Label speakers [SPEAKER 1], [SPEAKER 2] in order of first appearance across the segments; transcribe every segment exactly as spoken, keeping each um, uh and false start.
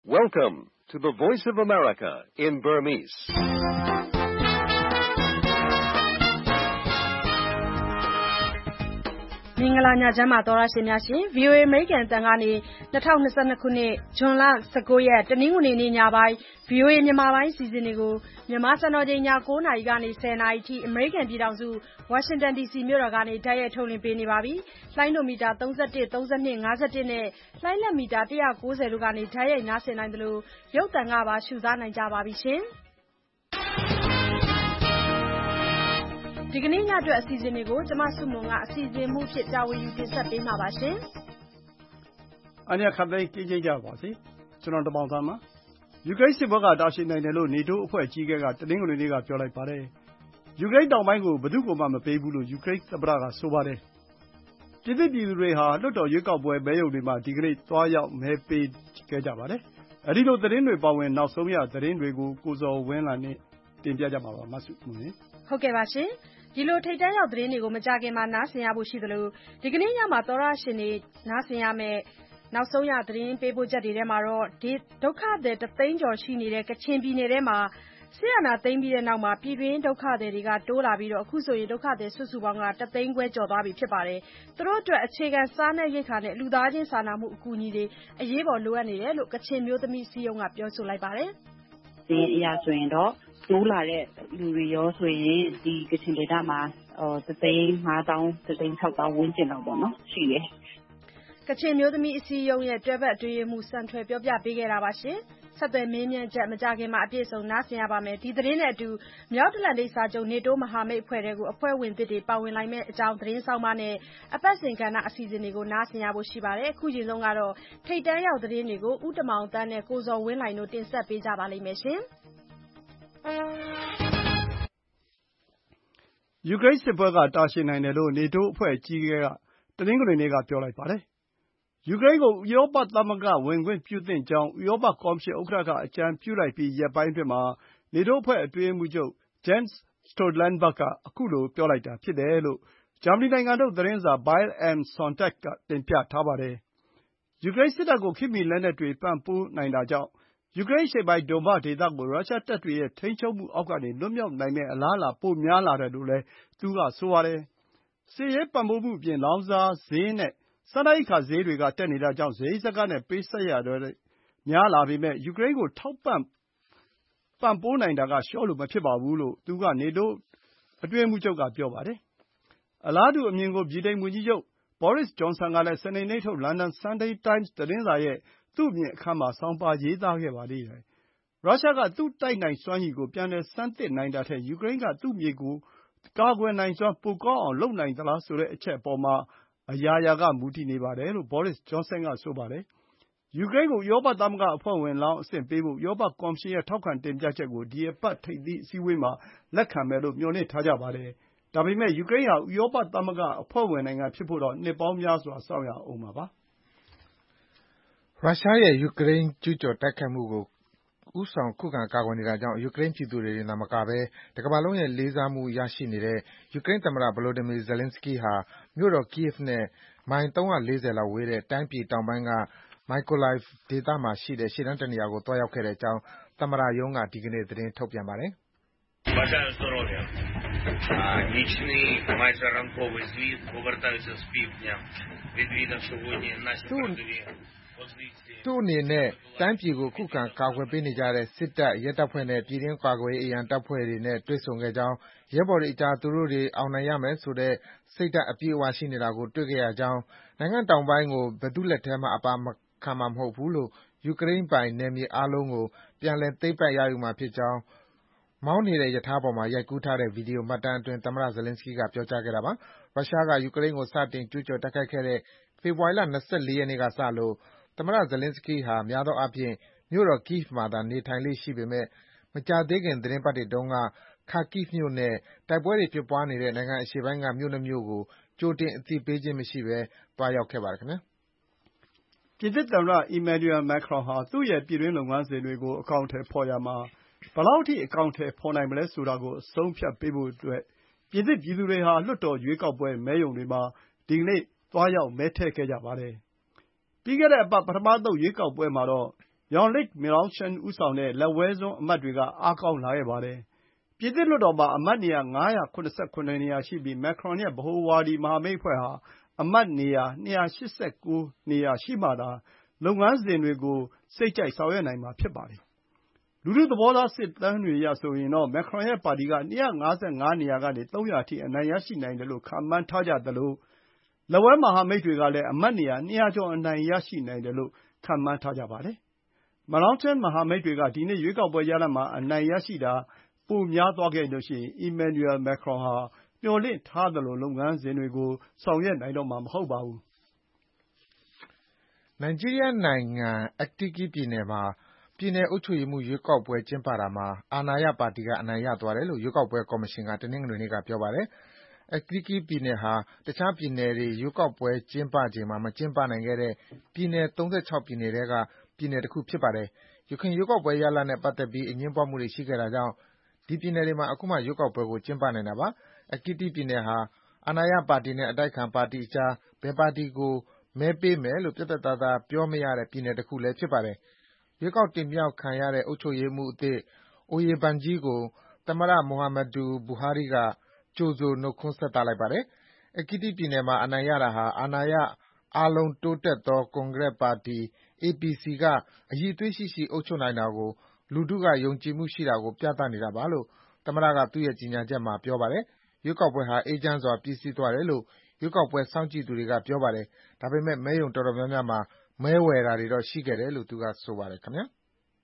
[SPEAKER 1] Welcome to the Voice of America in Burmese.
[SPEAKER 2] ။မင်္ဂလာညချမ်းပါသောရရှင်များရှင် ဗွီအိုအေ အမေရိကန်အသံကနေ၂၀၂၂ခုနှစ်ဇွန်လ၁၉ရက်တနင်္ဂနွေနေ့ညပိုင်း ဗွီအိုအေမြန်မာပိုင်းအစီအစဉ်တွေကိုမြန်မာစံတော်ချိန်ည၉နာရီကနေ၁၀နာရီထိအမေရိကန်ပြည်ထောင်စုဝါရှင်တန်ဒီစီမြို့တော်ကနေတိုက်ရိုက်ထုတ်လွှင့်ပေးနေပါပြီ။လိုင်းဒိုမီတာ၃၁၊၃၂၊၅၁နဲ့လှိုင်းလက်မီတာ၁၉၀တို့ကနေတိုက်ရိုက်နားဆင်နိုင်သလိုရုပ်သံကပါရှုစားနိုင်ကြပါပြီရှင်။ဒီကနေ့ညအတွက်အစီအစဉ်တွေကိုကျမစုမုံကအစီအစဉ်မှုဖြစ်တာဝန်ယူတင်ဆက်ပေးမှာပါရှင်
[SPEAKER 3] ။အားရခတ်သိမ်းကြည့်ကြပါစေ။ကျွန်တော်တပေါင်းသားမှာယူကရိန်းစစ်ပွဲကတာရှည်နိုင်တယ်လို့နေတိုးအဖွဲ့ကြီးကတနင်္ဂနွေနေ့ကပြောလိုက်ပါတယ်။ယူကရိန်းတောင်ပိုင်းကိုဘယ်သူမှမပေးဘူးလို့ယူကရိန်းသမ္မတကဆိုပါတယ်။ပြည်သူပြည်သူတွေဟာလွှတ်တော်ရွေးကောက်ပွဲမဲရုံတွေမှာဒီကနေ့သွားရောက်မဲပေးခဲ့ကြပါတယ်။အဲဒီလိုသတင်းတွေပါဝင်နောက်ဆုံးရသတင်းတွေကိုကိုဇော်ဝင်းလာနဲ့တင်ပြကြပါပါမဆုမွန်
[SPEAKER 2] ။ဟုတ်ကဲ့ပါရှင်။ဒီလိုထိတ်တန့်ရောက်သတင်းတွေကိုမကြခင်မှာနားဆင်ရဖို့ရှိသလိုဒီကနေ့ညမှာသောရရှင်တွေနားဆင်ရမယ့်နောက်ဆုံးရသတင်းပေးပို့ချက်တွေထဲမှာတော့ဒီဒုက္ခသည်တသိန်းကျော်ရှိနေတဲ့ကချင်ပြည်နယ်ထဲမှာဆီယနာသိမ်းပြီးတဲ့နောက်မှာပြည်တွင်းဒုက္ခသည်တွေကတိုးလာပြီးတော့အခုဆိုရင်ဒုက္ခသည်စုစုပေါင်းကတသိန်းခွဲကျော်သွားပြီဖြစ်ပါတယ်။သူတို့အတွက်အခြေခံစားနပ်ရိက္ခာနဲ့လူသားချင်းစာနာမှုအကူအညီတွေအရေးပေါ်လိုအပ်နေတယ်လို့ကချင်မျိုးသမီးအစည်းအရုံးကပြောဆိုလိုက်ပါတယ်
[SPEAKER 4] ။ဒီအရာဆိုရင်တော့တိုးလာတဲ့လူတွေရောဆိုရင်ဒီကချင်ဒေသမှာတသိန်းငါးသောင်းတသိန်း၆သောင်းဝန်းကျင်လောက်ပေါ့နော်ရှိတယ်
[SPEAKER 2] ။ကချင်မျိုးသမီးအစည်းအရုံးရဲ့တွဲဘက်အတွင်းရေးမှူးစံထွယ်ပြောပြပေးခဲ့တာပါရှင်။ဆက်သွယ်မေးမြန်းချက်မကြခင်မှာအပြည့်စုံနားဆင်ရပါမယ်။ဒီသတင်းနဲ့အတူမြောက်အတ္တလန္တိတ်စာချုပ်နေတိုးမဟာမိတ်အဖွဲ့တွေကိုအဖွဲ့ဝင်သစ်တွေပါဝင်လာမယ့်အကြောင်းသတင်းဆောင်မနဲ့အပတ်စဉ်ကဏ္ဍအစီအစဉ်တွေကိုနားဆင်ရဖို့ရှိပါတယ်။အခုချိန်ဆုံးကတော့ထိတ်တန့်ရောက်သတင်းတွေကိုဦးတမောင်တန်းနဲ့ကိုဇော်ဝင်းလှိုင်တို့တင်ဆက်ပေးကြပါလိမ့်မယ်ရှင်။
[SPEAKER 3] ယူကရိန်းစစ်ပွဲကတာရှည်နိုင်တယ်လို့နေတိုးအဖွဲ့အကြီးအကဲကတနင်္ဂနွေနေ့ကပြောလိုက်ပါတယ်။ယူကရိန်းကိုဥရောပသမဂ္ဂဝင်ခွင့်ပြုသင့်ကြောင်းဥရောပကော်မရှင်ဥက္ကဋ္ဌကအကြံပြုလိုက်ပြီးရက်ပိုင်းအတွင်းမှာနေတိုးအဖွဲ့အတွင်းရေးမှူးချုပ် Jens Stoltenberg ကခုလိုပြောလိုက်တာဖြစ်တယ်လို့ဂျာမနီနိုင်ငံထုတ်သတင်းစာ Bild am Sonntag ကတင်ပြထားပါတယ်။ယူကရိန်းစစ်တပ်ကိုခေတ်မီလက်နက်တွေပံ့ပိုးနိုင်တာကြောင့်ယူကရိန်းအရှေ့ပိုင်းဒုန်ဘတ်ဒေသကိုရုရှားတပ်တွေရဲ့ထိန်းချုပ်မှုအောက်ကနေလွတ်မြောက်နိုင်မယ့်အလားအလာပိုများလာတယ်လို့လည်းသူကဆိုပါတယ်။စစ်ရေးပံ့ပိုးမှုအပြင်လောင်စာဈေးနဲ့စားနပ်ရိက္ခာဈေးတွေကတက်နေတာကြောင့်စရိတ်စကနဲ့ပေးဆပ်ရတာတွေများလာပေမယ့်ယူကရိန်းကိုထောက်ပံ့ပံ့ပိုးနိုင်တာကလျှော့လို့မဖြစ်ပါဘူးလို့သူကနေတိုးအတွင်းရေးမှူးချုပ်ကပြောပါတယ်။အလားတူအမြင်ကိုဗြိတိန်ဝန်ကြီးချုပ် Boris Johnson ကလည်းစနေနေ့ထုတ် London Sunday Times သတင်းစာရဲ့သူ့အမြင်အခန်းမှာဆောင်းပါးရေးသားခဲ့ပါသေးတယ်။ရုရှားကသူ့တိုက်နိုင်စွမ်းရည်ကိုပြန်လည်ဆန်းသစ်နိုင်တာထက်ယူကရိန်းကသူ့မြေကိုကာကွယ်နိုင်စွမ်းပိုကောင်းအောင်လုပ်နိုင်သလားဆိုတဲ့အချက်အပေါ်မှာအရာရာကမူတည်နေပါတယ်လို့ Boris Johnson ကဆိုပါတယ်။ယူကရိန်းကိုဥရောပသမဂ္ဂအဖွဲ့ဝင်လောင်းအဆင့်ပေးဖို့ဥရောပကော်မရှင်ရဲ့ထောက်ခံတင်ပြချက်ကိုဒီအပတ်ထိပ်သီးအစည်းအဝေးမှာလက်ခံမယ်လို့မျှော်လင့်ထားကြပါတယ်။ဒါပေမယ့်ယူကရိန်းဟာဥရောပသမဂ္ဂအဖွဲ့ဝင်နိုင်ငံဖြစ်ဖို့တော့နှစ်ပေါင်းများစွာစောင့်ရဦးမှာပါ။
[SPEAKER 5] ရုရှားရဲ့ယူကရိန်းကျူးကျော်တိုက်ခိုက်မှုကိုဦးဆောင်ခုခံကာကွယ်နေတာကြောင့်ယူကရိန်းပြည်သူတွေတင်သာမကဘဲတကမ္ဘာလုံးရဲ့လေးစားမှုရရှိနေတဲ့ယူကရိန်းသမ္မတ Volodymyr Zelenskyy ဟာမြို့တော် Kyiv နဲ့မိုင်၃၄၀လောက်ဝေးတဲ့တိုင်းပြည်တောင်ပိုင်းက Mykolaiv ဒေသမှာရှိတဲ့ရှေ့တန်းတနေရာကိုသွားရောက်ခဲ့ကြောင်းသမ္မတရုံးကဒီကနေ့သတင်းထုတ်ပြန်ပါတယ်။ "သူ့အနေနဲ့တိုင်းပြည်ကိုခုခံကာကွယ်ပေးနေကြတဲ့စစ်တပ်၊ရဲတပ်ဖွဲ့နဲ့ပြည်တွင်းကာကွယ်ရေးအရန်တပ်ဖွဲ့တွေနဲ့တွေ့ဆုံခဲ့ကြောင်း၊ ရဲဘော်တွေအကြားသူတို့တွေအောင်နိုင်ရမယ်ဆိုတဲ့စိတ်ဓါတ်အပြည့်အဝရှိနေတာကိုတွေ့ခဲ့ရကြောင်း၊ နိုင်ငံတောင်ပိုင်းကိုဘယ်သူ့လက်ထဲမှအပါခံမှာမဟုတ်ဘူးလို့ယူကရိန်းပိုင်နယ်မြေအားလုံးကိုပြန်လည်သိမ်းပိုက်ရယူမှာဖြစ်ကြောင်း" မောင်းနေတဲ့ရထားပေါ်မှာရိုက်ကူးထားတဲ့ဗွီဒီယိုမှတ်တမ်းအတွင်းသမ္မတ Zelenskyy ကပြောကြားခဲ့တာပါ။ရုရှားကယူကရိန်းကိုစတင်ကျူးကျော်တိုက်ခိုက်ခဲ့တဲ့ဖေဖော်ဝါရီလ၂၄ရက်နေ့ကစလို့သမ္မတ Zelenskyy ဟာများသောအားဖြင့်မြို့တော် Kyiv မှာသာနေထိုင်လေ့ရှိပေမယ့်မကြာသေးခင်သီတင်းပတ်တွေတုန်းက Kharkiv မြို့နဲ့တိုက်ပွဲတွေဖြစ်ပွားနေတဲ့နိုင်ငံအရှေ့ပိုင်းကမြို့နှစ်မြို့ကိုကြိုတင်အသိပေးခြင်းမရှိဘဲသွားရောက်ခဲ့ပါတယ်ခင်ဗျာ
[SPEAKER 3] ။ပြင်သစ်သမ္မတ Emmanuel Macron ဟာသူ့ရဲ့ပြည်တွင်းလုပ်ငန်းစဉ်တွေကိုအကောင်အထည်ဖော်ရာမှာဘယ်လောက်ထိအကောင်အထည်ဖော်နိုင်မလဲဆိုတာကိုအဆုံးအဖြတ်ပေးဖို့အတွက်ပြင်သစ်ပြည်သူတွေဟာလွှတ်တော်ရွေးကောက်ပွဲမဲရုံတွေမှာဒီကနေ့သွားရောက်မဲထည့်ခဲ့ကြပါတယ်။ပြီးခဲ့တဲ့အပတ်ပထမအသုတ်ရွေးကောက်ပွဲမှာတော့ Jean-Luc Mélenchon ဦးဆောင်တဲ့လက်ဝဲစွန်းအမတ်တွေကအားကောင်းလာခဲ့ပါတယ်။ပြင်သစ်လွှတ်တော်မှာအမတ်နေရာငါးရာခုနစ်ဆယ့်ခုနစ်နေရာရှိပြီး Macron ရဲ့ဗဟိုဝါဒီမဟာမိတ်အဖွဲ့ဟာအမတ်နေရာနှစ်ရာရှစ်ဆယ့်ကိုးနေရာရှိမှသာလုပ်ငန်းစဉ်တွေကိုစိတ်ကြိုက်ဆောင်ရွက်နိုင်မှာဖြစ်ပါတယ်။လူထုသဘောထားစစ်တမ်းတွေအရဆိုရင်တော့ Macron ရဲ့ပါတီကနှစ်ရာငါးဆယ့်ငါးနေရာကနေသုံးရာအထိအနိုင်ရရှိနိုင်တယ်လို့ခန့်မှန်းထားကြသလိုလက်ဝဲမဟာမိတ်တွေကလည်းအမတ်နေရာနှစ်ရာကျော်အနိုင်ရရှိနိုင်တယ်လို့ခန့်မှန်းထားကြပါတယ်။ Mélenchon မဟာမိတ်တွေကဒီနှစ်ရွေးကောက်ပွဲရလဒ်မှာအနိုင်ရရှိတာပိုများသွားခဲ့ရင် Emmanuel Macron ဟာမျှော်လင့်ထားသလိုလုပ်ငန်းစဉ်တွေကိုဆောင်ရွက်နိုင်တော့မှာမဟုတ်ပါဘူး
[SPEAKER 5] ။ နိုင်ဂျီးရီးယားနိုင်ငံ Ekiti ပြည်နယ်မှာပြည်နယ်အုပ်ချုပ်ရေးမှူးရွေးကောက်ပွဲကျင်းပတာမှာအာဏာရပါတီကအနိုင်ရသွားတယ်လို့ရွေးကောက်ပွဲကော်မရှင်ကတနင်္ဂနွေနေ့ကပြောပါတယ်။ Ekiti ပြည်နယ်ဟာတခြားပြည်နယ်တွေရွေးကောက်ပွဲကျင်းပချိန်မှာမကျင်းပနိုင်ခဲ့တဲ့ပြည်နယ်သုံးဆယ့်ခြောက်ပြည်နယ်ထဲကပြည်နယ်တခုဖြစ်ပါတယ်။ယခင်ရွေးကောက်ပွဲရလဒ်နဲ့ပတ်သက်ပြီးအငြင်းပွားမှုတွေရှိခဲ့တာကြောင့်ဒီပြည်နယ်တွေမှာအခုမှရွေးကောက်ပွဲကိုကျင်းပနိုင်တာပါ။ Ekiti ပြည်နယ်ဟာအာဏာရပါတီနဲ့အတိုက်အခံပါတီအကြားဘယ်ပါတီကိုမဲပေးမယ်လို့ပြတ်ပြတ်သားသားပြောမရတဲ့ပြည်နယ်တခုလည်းဖြစ်ပါတယ်။ရွေးကောက်တင်မြှောက်ခံရတဲ့အုပ်ချုပ်ရေးမှူးအသစ် Oyèbánjí ကိုသမ္မတ Muhammadu Buhari ကကြိုဆိုနှုတ်ခွန်းဆက်သလိုက်ပါတယ်။ Ekiti ပြည်နယ်မှာအနိုင်ရတာဟာအာဏာရအားလုံးတိုးတက်သောကွန်ဂရက်ပါတီ A P C ကအရည်အသွေးရှိရှိအုပ်ချုပ်နိုင်တာကိုလူထုကယုံကြည်မှုရှိတာကိုပြသနေတာပါလို့သမ္မတကသူ့ရဲ့ကြေညာချက်မှာပြောပါတယ်။ရွေးကောက်ပွဲဟာအေးချမ်းစွာပြီးစီးသွားတယ်လို့ရွေးကောက်ပွဲစောင့်ကြည့်သူတွေကပြောပါတယ်။ဒါပေမဲ့မဲရုံတော်တော်များများမှာမဲဝယ်တာတွေတော့ရှိခဲ့တယ်လို့သူကဆိုပါတယ်ခင်ဗျာ။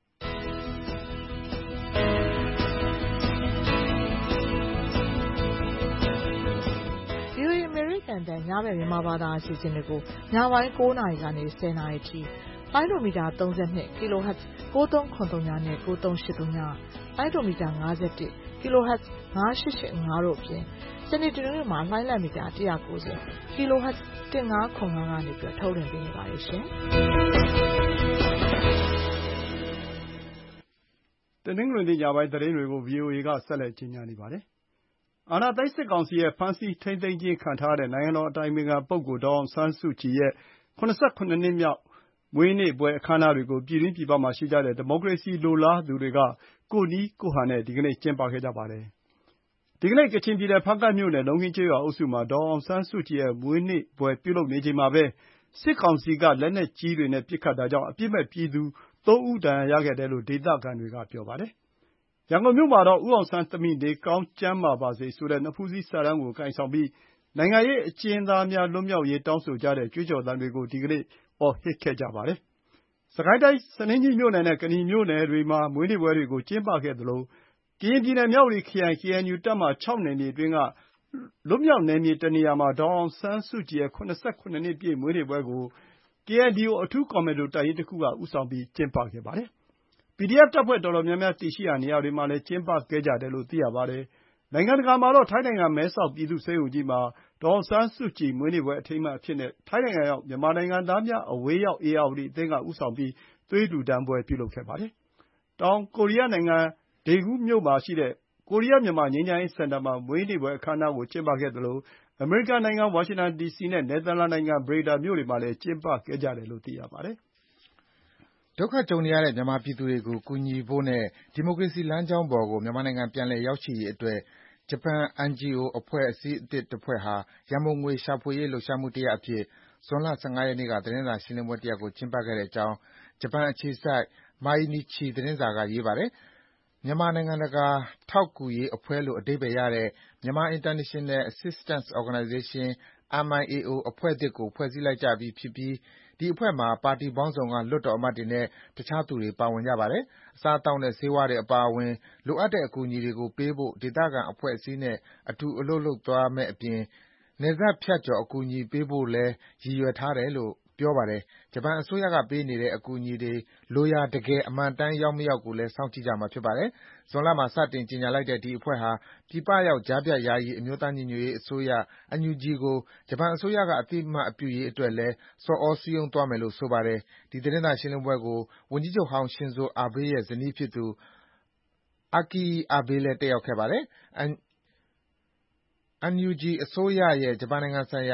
[SPEAKER 6] VOA အမေရိကန်အသံညဘက်မြန်မာဘာသာအစီအစဉ်တွေကိုညပိုင်းကိုးနာရီကနေဆယ်နာရီထိလိုင်းဒိုမီတာသုံး၂ kHz ကိုးသုံးခုနှစ်သုံးနဲ့ကိုးသုံးရှစ်သုံးလိုင်းဒိုမီတာ၅၁ kHz ၅၈၈၅တို့အပြင်စနေတနင်္ဂနွေမှာလှိုင်းလံမီတာ၁၉၀ kHz ၁၅၇၅ကနေပြီးထုတ်လွှင့်ပေးနေပါတယ်ရှင်
[SPEAKER 3] ။တနင်္ဂနွေနေ့ညပိုင်းသတင်းတွေကို ဗွီအိုအေ ကဆက်လက်ကြီးညာနေပါတယ်။အာဏာသိမ်းစစ်ကောင်စီရဲ့ဖမ်းဆီးထိန်းသိမ်းခြင်းခံထားရတဲ့နိုင်ငံတော်အတိုင်ပင်ခံပုဂ္ဂိုလ်ဒေါ်အောင်ဆန်းစုကြည်ရဲ့၇၇နှစ်မြောက်မွေးနေ့ပွဲအခမ်းအနားတွေကိုပြည်တွင်းပြည်ပမှာရှိကြတဲ့ဒီမိုကရေစီလိုလားသူတွေကကိုယ့်နည်းကိုယ့်ဟန်နဲ့ဒီကနေ့ကျင်းပခဲ့ကြပါတယ်။ဒီကနေ့ကချင်ပြည်နယ်ဖားကန့်မြို့နယ်လုံးခင်းကျေးရွာအုပ်စုမှာဒေါ်အောင်ဆန်းစုကြည်ရဲ့မွေးနေ့ပွဲပြုလုပ်နေချိန်မှာပဲစစ်ကောင်စီကလက်နက်ကြီးတွေနဲ့ပစ်ခတ်တာကြောင့်အပြစ်မဲ့ပြည်သူသုံးဦးဒဏ်ရာရခဲ့တယ်လို့ဒေသခံတွေကပြောပါတယ်။ရန်ကုန်မြို့မှာတော့ဦးအောင်ဆန်းသမီးနေကောင်းကျန်းမာပါစေဆိုတဲ့နဖူးစည်းစာတမ်းကိုကိုင်ဆောင်ပြီးနိုင်ငံရေးအကျဉ်းသားများလွတ်မြောက်ရေးတောင်းဆိုကြတဲ့ကြွေးကြော်သံတွေကိုဒီကနေ့အော်ဟစ်ခဲ့ကြပါတယ်။စစ်ကိုင်းတိုင်းဆားလင်းကြီးမြို့နယ်နဲ့ကနီမြို့နယ်တွေမှာမွေးနေ့ပွဲတွေကိုကျင်းပခဲ့သလိုကရင်ပြည်နယ်မြဝတီခရိုင် ကေအန်ယူ တပ်မဟာခြောက်နယ်မြေအတွင်းကလွတ်မြောက်နယ်မြေတနေရာမှာဒေါ်အောင်ဆန်းစုကြည်ရဲ့၇၇နှစ်ပြည့်မွေးနေ့ပွဲကို ကေအန်ဒီအို အထူးကွန်မန်ဒိုတပ်ရင်းတခုကဦးဆောင်ပြီးကျင်းပခဲ့ပါတယ်။ ပီဒီအက်ဖ် တပ်ဖွဲ့တော်တော်များများတည်ရှိရာနေရာတွေမှာလည်းကျင်းပခဲ့ကြတယ်လို့သိရပါတယ်။နိုင်ငံတကာမှာတော့ထိုင်းနိုင်ငံမဲဆောက်ပြည်သူ့ဆေးရုံကြီးမှာဒေါ်အောင်ဆန်းစုကြည်မွေးနေ့ပွဲအထိမ်းအမှတ်အဖြစ်ထိုင်းနိုင်ငံရောက်မြန်မာနိုင်ငံသားများအဝေးရောက်ဧရာဝတီအသင်းကဦးဆောင်ပြီးသွေးလှူဒါန်းပွဲပြုလုပ်ခဲ့ပါတယ်။တောင်ကိုရီးယားနိုင်ငံဒေဂူးမြို့မှာရှိတဲ့ကိုရီးယားမြန်မာငြိမ်းချမ်းရေးစင်တာမှာမွေးနေ့ပွဲအခမ်းအနားကိုကျင်းပခဲ့သလိုအမေရိကန်နိုင်ငံဝါရှင်တန်ဒီစီနဲ့နယ်သာလန်နိုင်ငံဘရေဒါမြို့တွေမှာလည်းကျင်းပခဲ့ကြတယ်လို့သိရပါတယ်
[SPEAKER 5] ။ဒုက္ခကြုံနေရတဲ့မြန်မာပြည်သူတွေကိုကူညီဖို့နဲ့ဒီမိုကရေစီလမ်းကြောင်းပေါ်ကိုမြန်မာနိုင်ငံပြန်လည်ရောက်ရှိရေးအတွက်ဂျပန် အန်ဂျီအို အဖွဲ့အစည်းသစ်တဖွဲ့ဟာရန်ပုံငွေရှာဖွေရေးလှုပ်ရှားမှုတရပ်အဖြစ်ဇွန်လ၁၅ရက်နေ့ကသတင်းစာရှင်းလင်းပွဲတရပ်ကိုကျင်းပခဲ့ကြောင်းဂျပန်အခြေစိုက် Mainichi သတင်းစာကရေးပါတယ်။မြန်မာနိုင်ငံတကာထောက်ကူရေးအဖွဲ့လို့အဓိပ္ပါယ်ရတဲ့ Myanmar International Assistance Organization အမ် အိုင် အေ အို အဖွဲ့သစ်ကိုဖွဲ့စည်းလိုက်ကြပြီဖြစ်ပြီးဒီအဖွဲ့မှာပါတီပေါင်းစုံကလွှတ်တော်အမတ်တွေနဲ့တခြားသူတွေပါဝင်ကြပါတယ်။အစားအသောက်နဲ့ဆေးဝါးတွေအပါအဝင်လိုအပ်တဲ့အကူအညီတွေပေးဖို့ဒေသခံအဖွဲ့အစည်းနဲ့အတူအလုပ်လုပ်သွားမယ့်အပြင်နယ်စပ်ဖြတ်ကျော်အကူအညီပေးဖို့လည်းရည်ရွယ်ထားတယ်လို့ပြောပါတယ်။ဂျပန်အစိုးရကပေးနေတဲ့အကူအညီတွေလိုရာတကယ်အမှန်အတိုင်းရောက်မရောက်ကိုလည်းစောင့်ကြည့်ကြမှာဖြစ်ပါတယ်။ဇွန်လမှာစတင်ကြေညာလိုက်တဲ့ဒီအဖွဲ့ဟာပြည်ပရောက်ကြားဖြတ်ယာယီအမျိုးသားညီညွတ်ရေးအစိုးရ အန်ယူဂျီ ကိုဂျပန်အစိုးရကအသိအမှတ်ပြုရေးအတွက်လည်းဆော်သြစည်းရုံးသွားမယ်လို့ဆိုပါတယ်။ဒီသတင်းစာရှင်းလင်းပွဲကိုဝန်ကြီးချုပ်ဟောင်း Shinzo Abe ရဲ့ဇနီးဖြစ်သူ Akie Abe လည်းတက်ရောက်ခဲ့ပါတယ်။ အန်ယူဂျီအစိုးရရဲ့ဂျပန်နိုင်ငံဆိုင်ရာ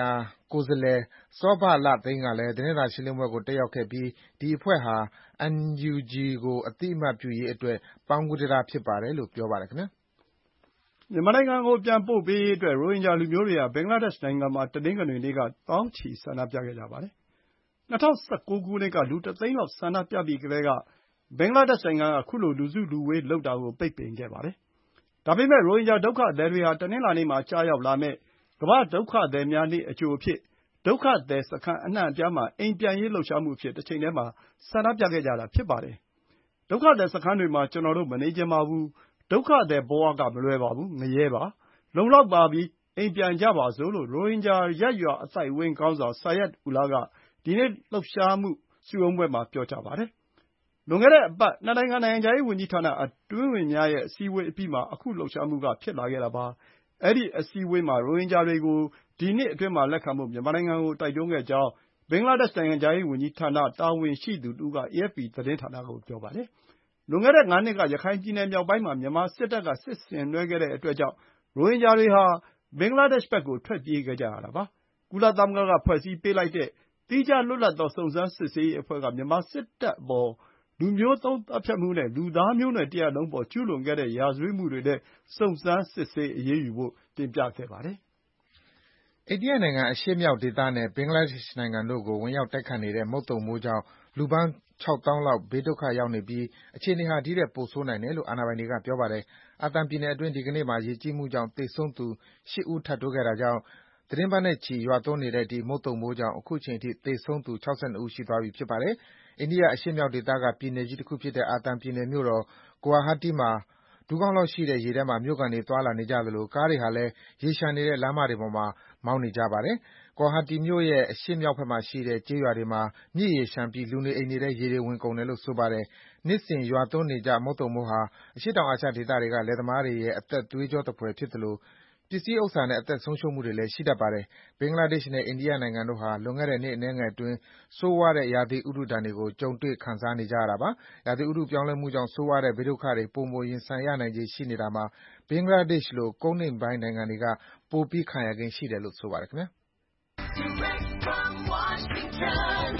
[SPEAKER 5] ကိုယ်စားလှယ်စောဘလသိန်းကလည်းသတင်းစာရှင်းလင်းပွဲကိုတက်ရောက်ခဲ့ပြီးဒီအဖွဲ့ဟာ အန် ယူ ဂျီ ကိုအသိအမှတ်ပြုရေးအတွက်ပေါင်းကူးတာဖြစ်ပါတယ်လို့ပြောပါတယ်ခင်ဗျာ
[SPEAKER 3] မြန်မာနိုင်ငံကိုပြန်ပို့ပေးရေးအတွက်ရိုဟင်ဂျာလူမျိုးတွေဟာဘင်္ဂလားဒေ့ရှ်နိုင်ငံမှာတနင်္ဂနွေနေ့ကသောင်းချီဆန္ဒပြခဲ့ကြပါတယ်။၂၀၁၉ ခုနှစ်ကလူတစ်သိန်းလောက်ဆန္ဒပြပြီးကတည်းကဘင်္ဂလားဒေ့ရှ်နိုင်ငံကခုလိုလူစုလူဝေးလုပ်တာကိုပိတ်ပင်ခဲ့ပါတယ်။ဒါပေမဲ့ရိုဟင်ဂျာဒုက္ခသည်တွေဟာတနင်္လာနေ့မှာကြားရောက်လာမယ့်ကမ္ဘာ့ဒုက္ခသည်များနေ့အကြိုအဖြစ်ဒုက္ခသည်စခန်းအနှံ့အပြားမှာအိမ်ပြန်ရေးလှုပ်ရှားမှုအဖြစ်တစ်ချိန်တည်းမှာဆန္ဒပြခဲ့ကြတာဖြစ်ပါတယ်။ဒုက္ခသည်စခန်းတွေမှာကျွန်တော်တို့မနေချင်ပါဘူး။ဒုက္ခသည်ဘဝကမလွယ်ပါဘူး။ငရဲပါ။လုံလောက်ပါပြီ။အိမ်ပြန်ကြပါစို့လို့ရိုဟင်ဂျာရပ်ရွာအသိုက်အဝန်းခေါင်းဆောင် Sayed Ullah ကဒီနေ့လှုပ်ရှားမှုစုရုံးပွဲမှာပြောကြားပါတယ်။လွန်ခဲ့တဲ့အပတ်နှစ်နိုင်ငံနိုင်ငံခြားရေးဝန်ကြီးဌာနအတွင်းဝန်များရဲ့အစည်းအဝေးအပြီးမှာခုလှုပ်ရှားမှုကဖြစ်လာခဲ့တာပါ။အဲဒီအစည်းအဝေးမှာရိုဟင်ဂျာတွေကိုဒီနှစ်အတွင်းမှာလက်ခံဖို့မြန်မာနိုင်ငံကိုတိုက်တွန်းခဲ့ကြောင်းဘင်္ဂလားဒေ့ရှ်နိုင်ငံခြားရေးဝန်ကြီးဌာနတာဝန်ရှိသူတဦးက အေအက်ဖ်ပီ သတင်းဌာနကိုပြောပါတယ်။လွန်ခဲ့တဲ့ငါးနှစ်ကရခိုင်ပြည်နယ်မြောက်ပိုင်းမှာမြန်မာစစ်တပ်ကစစ်ဆင်နွှဲခဲ့တဲ့အတွက်ကြောင့်ရိုဟင်ဂျာတွေဟာဘင်္ဂလားဒေ့ရှ်ဘက်ကိုထွက်ပြေးခဲ့ကြရတာပါ။ကုလသမဂ္ဂကဖွဲ့စည်းပေးလိုက်တဲ့သီးခြားလွတ်လပ်သောစုံစမ်းစစ်ဆေးရေးအဖွဲ့ကမြန်မာစစ်တပ်အပေါ်လူမျိုးသုဉ်းသတ်ဖြတ်မှုနဲ့လူသားမျိုးနွယ်တရပ်လုံးအပေါ်ကျူးလွန်ခဲ့တဲ့ရာဇဝတ်မှုတွေနဲ့စုံစမ်းစစ်ဆေးအရေးယူဖို့တင်ပြခဲ့ပါတယ်
[SPEAKER 5] ။အိန္ဒိယနိုင်ငံအရှေ့မြောက်ဒေသနဲ့ဘင်္ဂလားဒေ့ရှ်နိုင်ငံတို့ကိုဝင်ရောက်တိုက်ခတ်နေတဲ့မုတ်သုန်မိုးကြောင့်လူပေါင်းခြောက်သောင်းလောက်ဘေးဒုက္ခရောက်နေပြီးအခြေအနေဟာဒီထက်ပိုဆိုးနိုင်တယ်လို့အာဏာပိုင်တွေကပြောပါတယ်။အာသံပြည်နယ်အတွင်းဒီကနေ့မှာရေကြီးမှုကြောင့်သေဆုံးသူရှစ်ဦးထပ်တိုးခဲ့တာကြောင့်သီတင်းပတ်နဲ့ချီရွာသွန်းနေတဲ့ဒီမုတ်သုန်မိုးကြောင့်အခုချိန်ထိသေဆုံးသူခြောက်ဆယ်နှစ်ဦးရှိသွားပြီဖြစ်ပါတယ်။အိန္ဒိယအရှေ့မြောက်ဒေသကပြည်နယ်ကြီးတခုဖြစ်တဲ့အာသံပြည်နယ်မြို့တော် Guwahati မှာဒူးခေါင်းလောက်ရှိတဲ့ရေထဲမှာမြို့ခံတွေသွားလာနေကြသလိုကားတွေဟာလည်းရေလျှံနေတဲ့လမ်းမတွေပေါ်မှာမောင်းနေကြပါတယ်။ Guwahati မြို့ရဲ့အရှေ့မြောက်ဘက်မှာရှိတဲ့ကျေးရွာတွေမှာမြစ်ရေလျှံပြီးလူနေအိမ်တွေထဲရေတွေဝင်ကုန်တယ်လို့ဆိုပါတယ်။နှစ်စဉ်ရွာသွန်းနေကျမုတ်သုန်မိုးဟာအရှေ့တောင်အာရှဒေသတွေကလယ်သမားတွေရဲ့အသက်သွေးကြောသဖွယ်ဖြစ်သလိုပစ္စည်းဥစ္စာနဲ့အသက်ဆုံးရှုံးမှုတွေလည်းရှိတတ်ပါတယ်။ဘင်္ဂလားဒေ့ရှ်နဲ့အိန္ဒိယနိုင်ငံတို့ဟာလွန်ခဲ့တဲ့နှစ်အနည်းငယ်အတွင်းဆိုးဝါးတဲ့ရာသီဥတုဒဏ်တွေကိုကြုံတွေ့ခံစားနေကြရတာပါ။ရာသီဥတုပြောင်းလဲမှုကြောင့်ဆိုးဝါးတဲ့ဘေးဒုက္ခတွေပိုမိုရင်ဆိုင်ရနိုင်ခြေရှိနေတာမှာဘင်္ဂလားဒေ့ရှ်လိုကုန်းနိမ့်ပိုင်းနိုင်ငံတွေကပိုပြီးခံရကိန်းရှိတယ်လို့ဆိုပါတယ်ခင်ဗျာ။ Direct from Washington,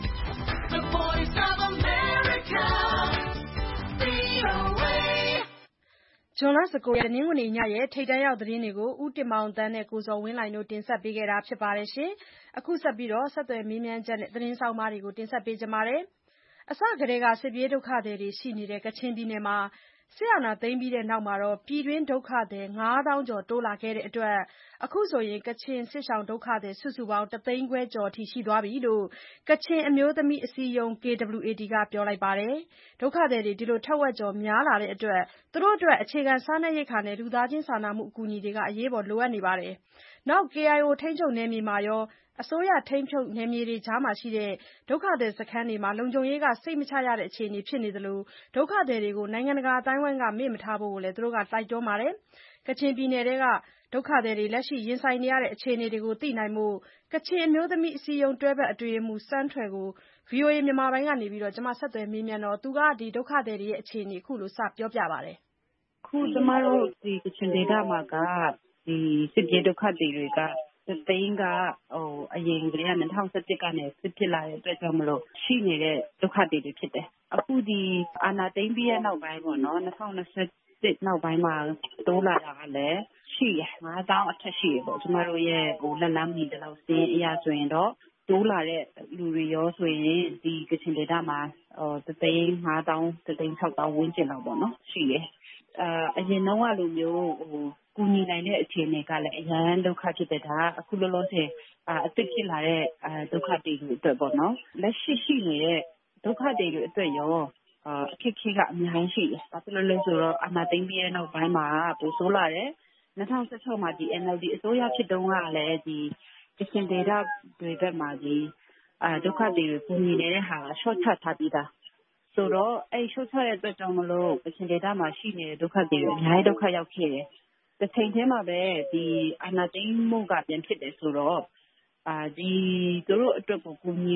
[SPEAKER 5] the voice of America, ဗွီအိုအေ
[SPEAKER 2] ဇွန်လ၁၉ရက်တနင်္ဂနွေညရဲ့ထိပ်တန်းရောက်သတင်းတွေကိုဦးတင်မောင်သန်းနဲ့ကိုဇော်ဝင်းလှိုင်တို့တင်ဆက်ပေးခဲ့တာဖြစ်ပါတယ်။အခုဆက်ပြီးဆက်သွယ်မေးမြန်းချက်နဲ့သတင်းဆောင်မတွေကိုတင်ဆက်ပေးကြပါမယ်။အစကတည်းကစစ်ပြေးဒုက္ခသည်တွေရှိနေတဲ့ကချင်ပြည်နယ်မှာစစ်အာဏာသိမ်းပြီးတဲ့နောက်ပြည်တွင်းဒုက္ခသည်ငါးသောင်းကျော်တိုးလာခဲ့တဲ့အတွက်အခုဆိုရင်ကချင်စစ်ရှောင်ဒုက္ခသည်စုစုပေါင်းတစ်သိန်းခွဲကျော်အထိရှိသွားပြီလို့ကချင်အမျိုးသမီးအစည်းအရုံး ကေ ဒဘလျူ အေ တီ ကပြောလိုက်ပါတယ်။ဒုက္ခသည်တွေဒီလိုထက်ဝက်ကျော်များလာတဲ့အတွက်သူတို့အတွက်အခြေခံစားနပ်ရိက္ခာနဲ့လူသားချင်းစာနာမှုအကူအညီတွေအရေးပေါ်လိုအပ်နေပါတယ်။နောက် ကေ အိုင် အို ထိန်းချုပ်နယ်မြေမှာရောအစိုးရထိန်းချုပ်နယ်မြေတွေကြားမှာရှိတဲ့ဒုက္ခသည်စခန်းတွေမှာလုံခြုံရေးစိတ်မချရတဲ့အခြေအနေဖြစ်နေသလိုဒုက္ခသည်တွေကိုနိုင်ငံတကာအသိုင်းအဝိုင်းကမေ့မထားဖို့လည်းသူတို့ကတိုက်တွန်းပါတယ်။ကချင်ပြည်နယ်ထဲကဒုက္ခသည်တွေလက်ရှိရင်ဆိုင်နေရတဲ့အခြေအနေတွေကိုသိနိုင်ဖို့ကချင်အမျိုးသမီးအစည်းအရုံးတွဲဖက်အတွင်းရေးမှူးစန်းထွယ်ကို ဗွီအိုအေမြန်မာပိုင်းကနေဆက်သွယ်မေးမြန်းတော့သူကဒုက္ခသည်တွေရဲ့အခြေအနေအခုလိုစပြောပြပါတယ်
[SPEAKER 4] ။အခုကျမတို့ဒီကချင်ဒေသမှာကဒီစစ်ပြေးဒုက္ခသည်တွေကတသိန်းကဟိုအရင်ကတည်းက၂၀၁၁ကနေစစ်ဖြစ်လာတဲ့အတွက်ကြောင့်မလို့ရှိနေတဲ့ဒုက္ခသည်တွေဖြစ်တယ်။အခုဒီအာဏာသိမ်းပြီးတဲ့နောက်ပိုင်းပေါ့နော်၂၀၂၁နောက်ပိုင်းမှာတိုးလာတာကလည်းရှိရငါးသောင်းအထက်ရှိရပေါ့ကျမတို့ရဲ့ဟိုလက်လန်းမီတလောက်စင်းအရာဆိုရင်တော့တိုးလာတဲ့လူတွေရောဆိုရင်ဒီကချင်ဒေသမှာဟိုတသိန်းငါးသောင်းတသိန်းခြောက်သောင်းဝန်းကျင်လောက်ပေါ့နော်ရှိရအာအရင်တော့ကလိုမျိုးဟိုကူညီနိုင်တဲ့အခြေအနေကလည်းအရန်ဒုက္ခဖြစ်တဲ့ဒါအခုလောလောဆယ်အာအစ်ဖြစ်လာတဲ့အာဒုက္ခတွေအတွက်ပေါ့နော်လက်ရှိရှိနေတဲ့ဒုက္ခတွေအတွက်ရောအာအခက်အခဲကအများကြီးရှိတယ်။ဘာဖြစ်လို့လဲဆိုတော့အာဏာသိမ်းပြီးတဲ့နောက်ပိုင်းမှာပိုဆိုးလာတယ်။၂၀၁၆မှာဒီ အန် အယ်လ် ဒီ အစိုးရဖြစ်တုန်းကလည်းဒီကချင်ဒေသတွေဘက်မှာဒီအာဒုက္ခတွေကူညီနေတဲ့ဟာရှော့ချထားပြီးသား။ဆိုတော့အဲ့ရှော့ချတဲ့အတွက်ကြောင့်မလို့ကချင်ဒေသမှာရှိနေတဲ့ဒုက္ခတွေအများကြီးဒုက္ခရောက်ခဲ့တယ်။တစ်ချိန်တည်းမှာပဲဒီအာဏာသိမ်းမှုကပြန်ဖြစ်တယ်ဆိုတော့အာဒီသူတို့အတွက်ကိုကူညီတဲ့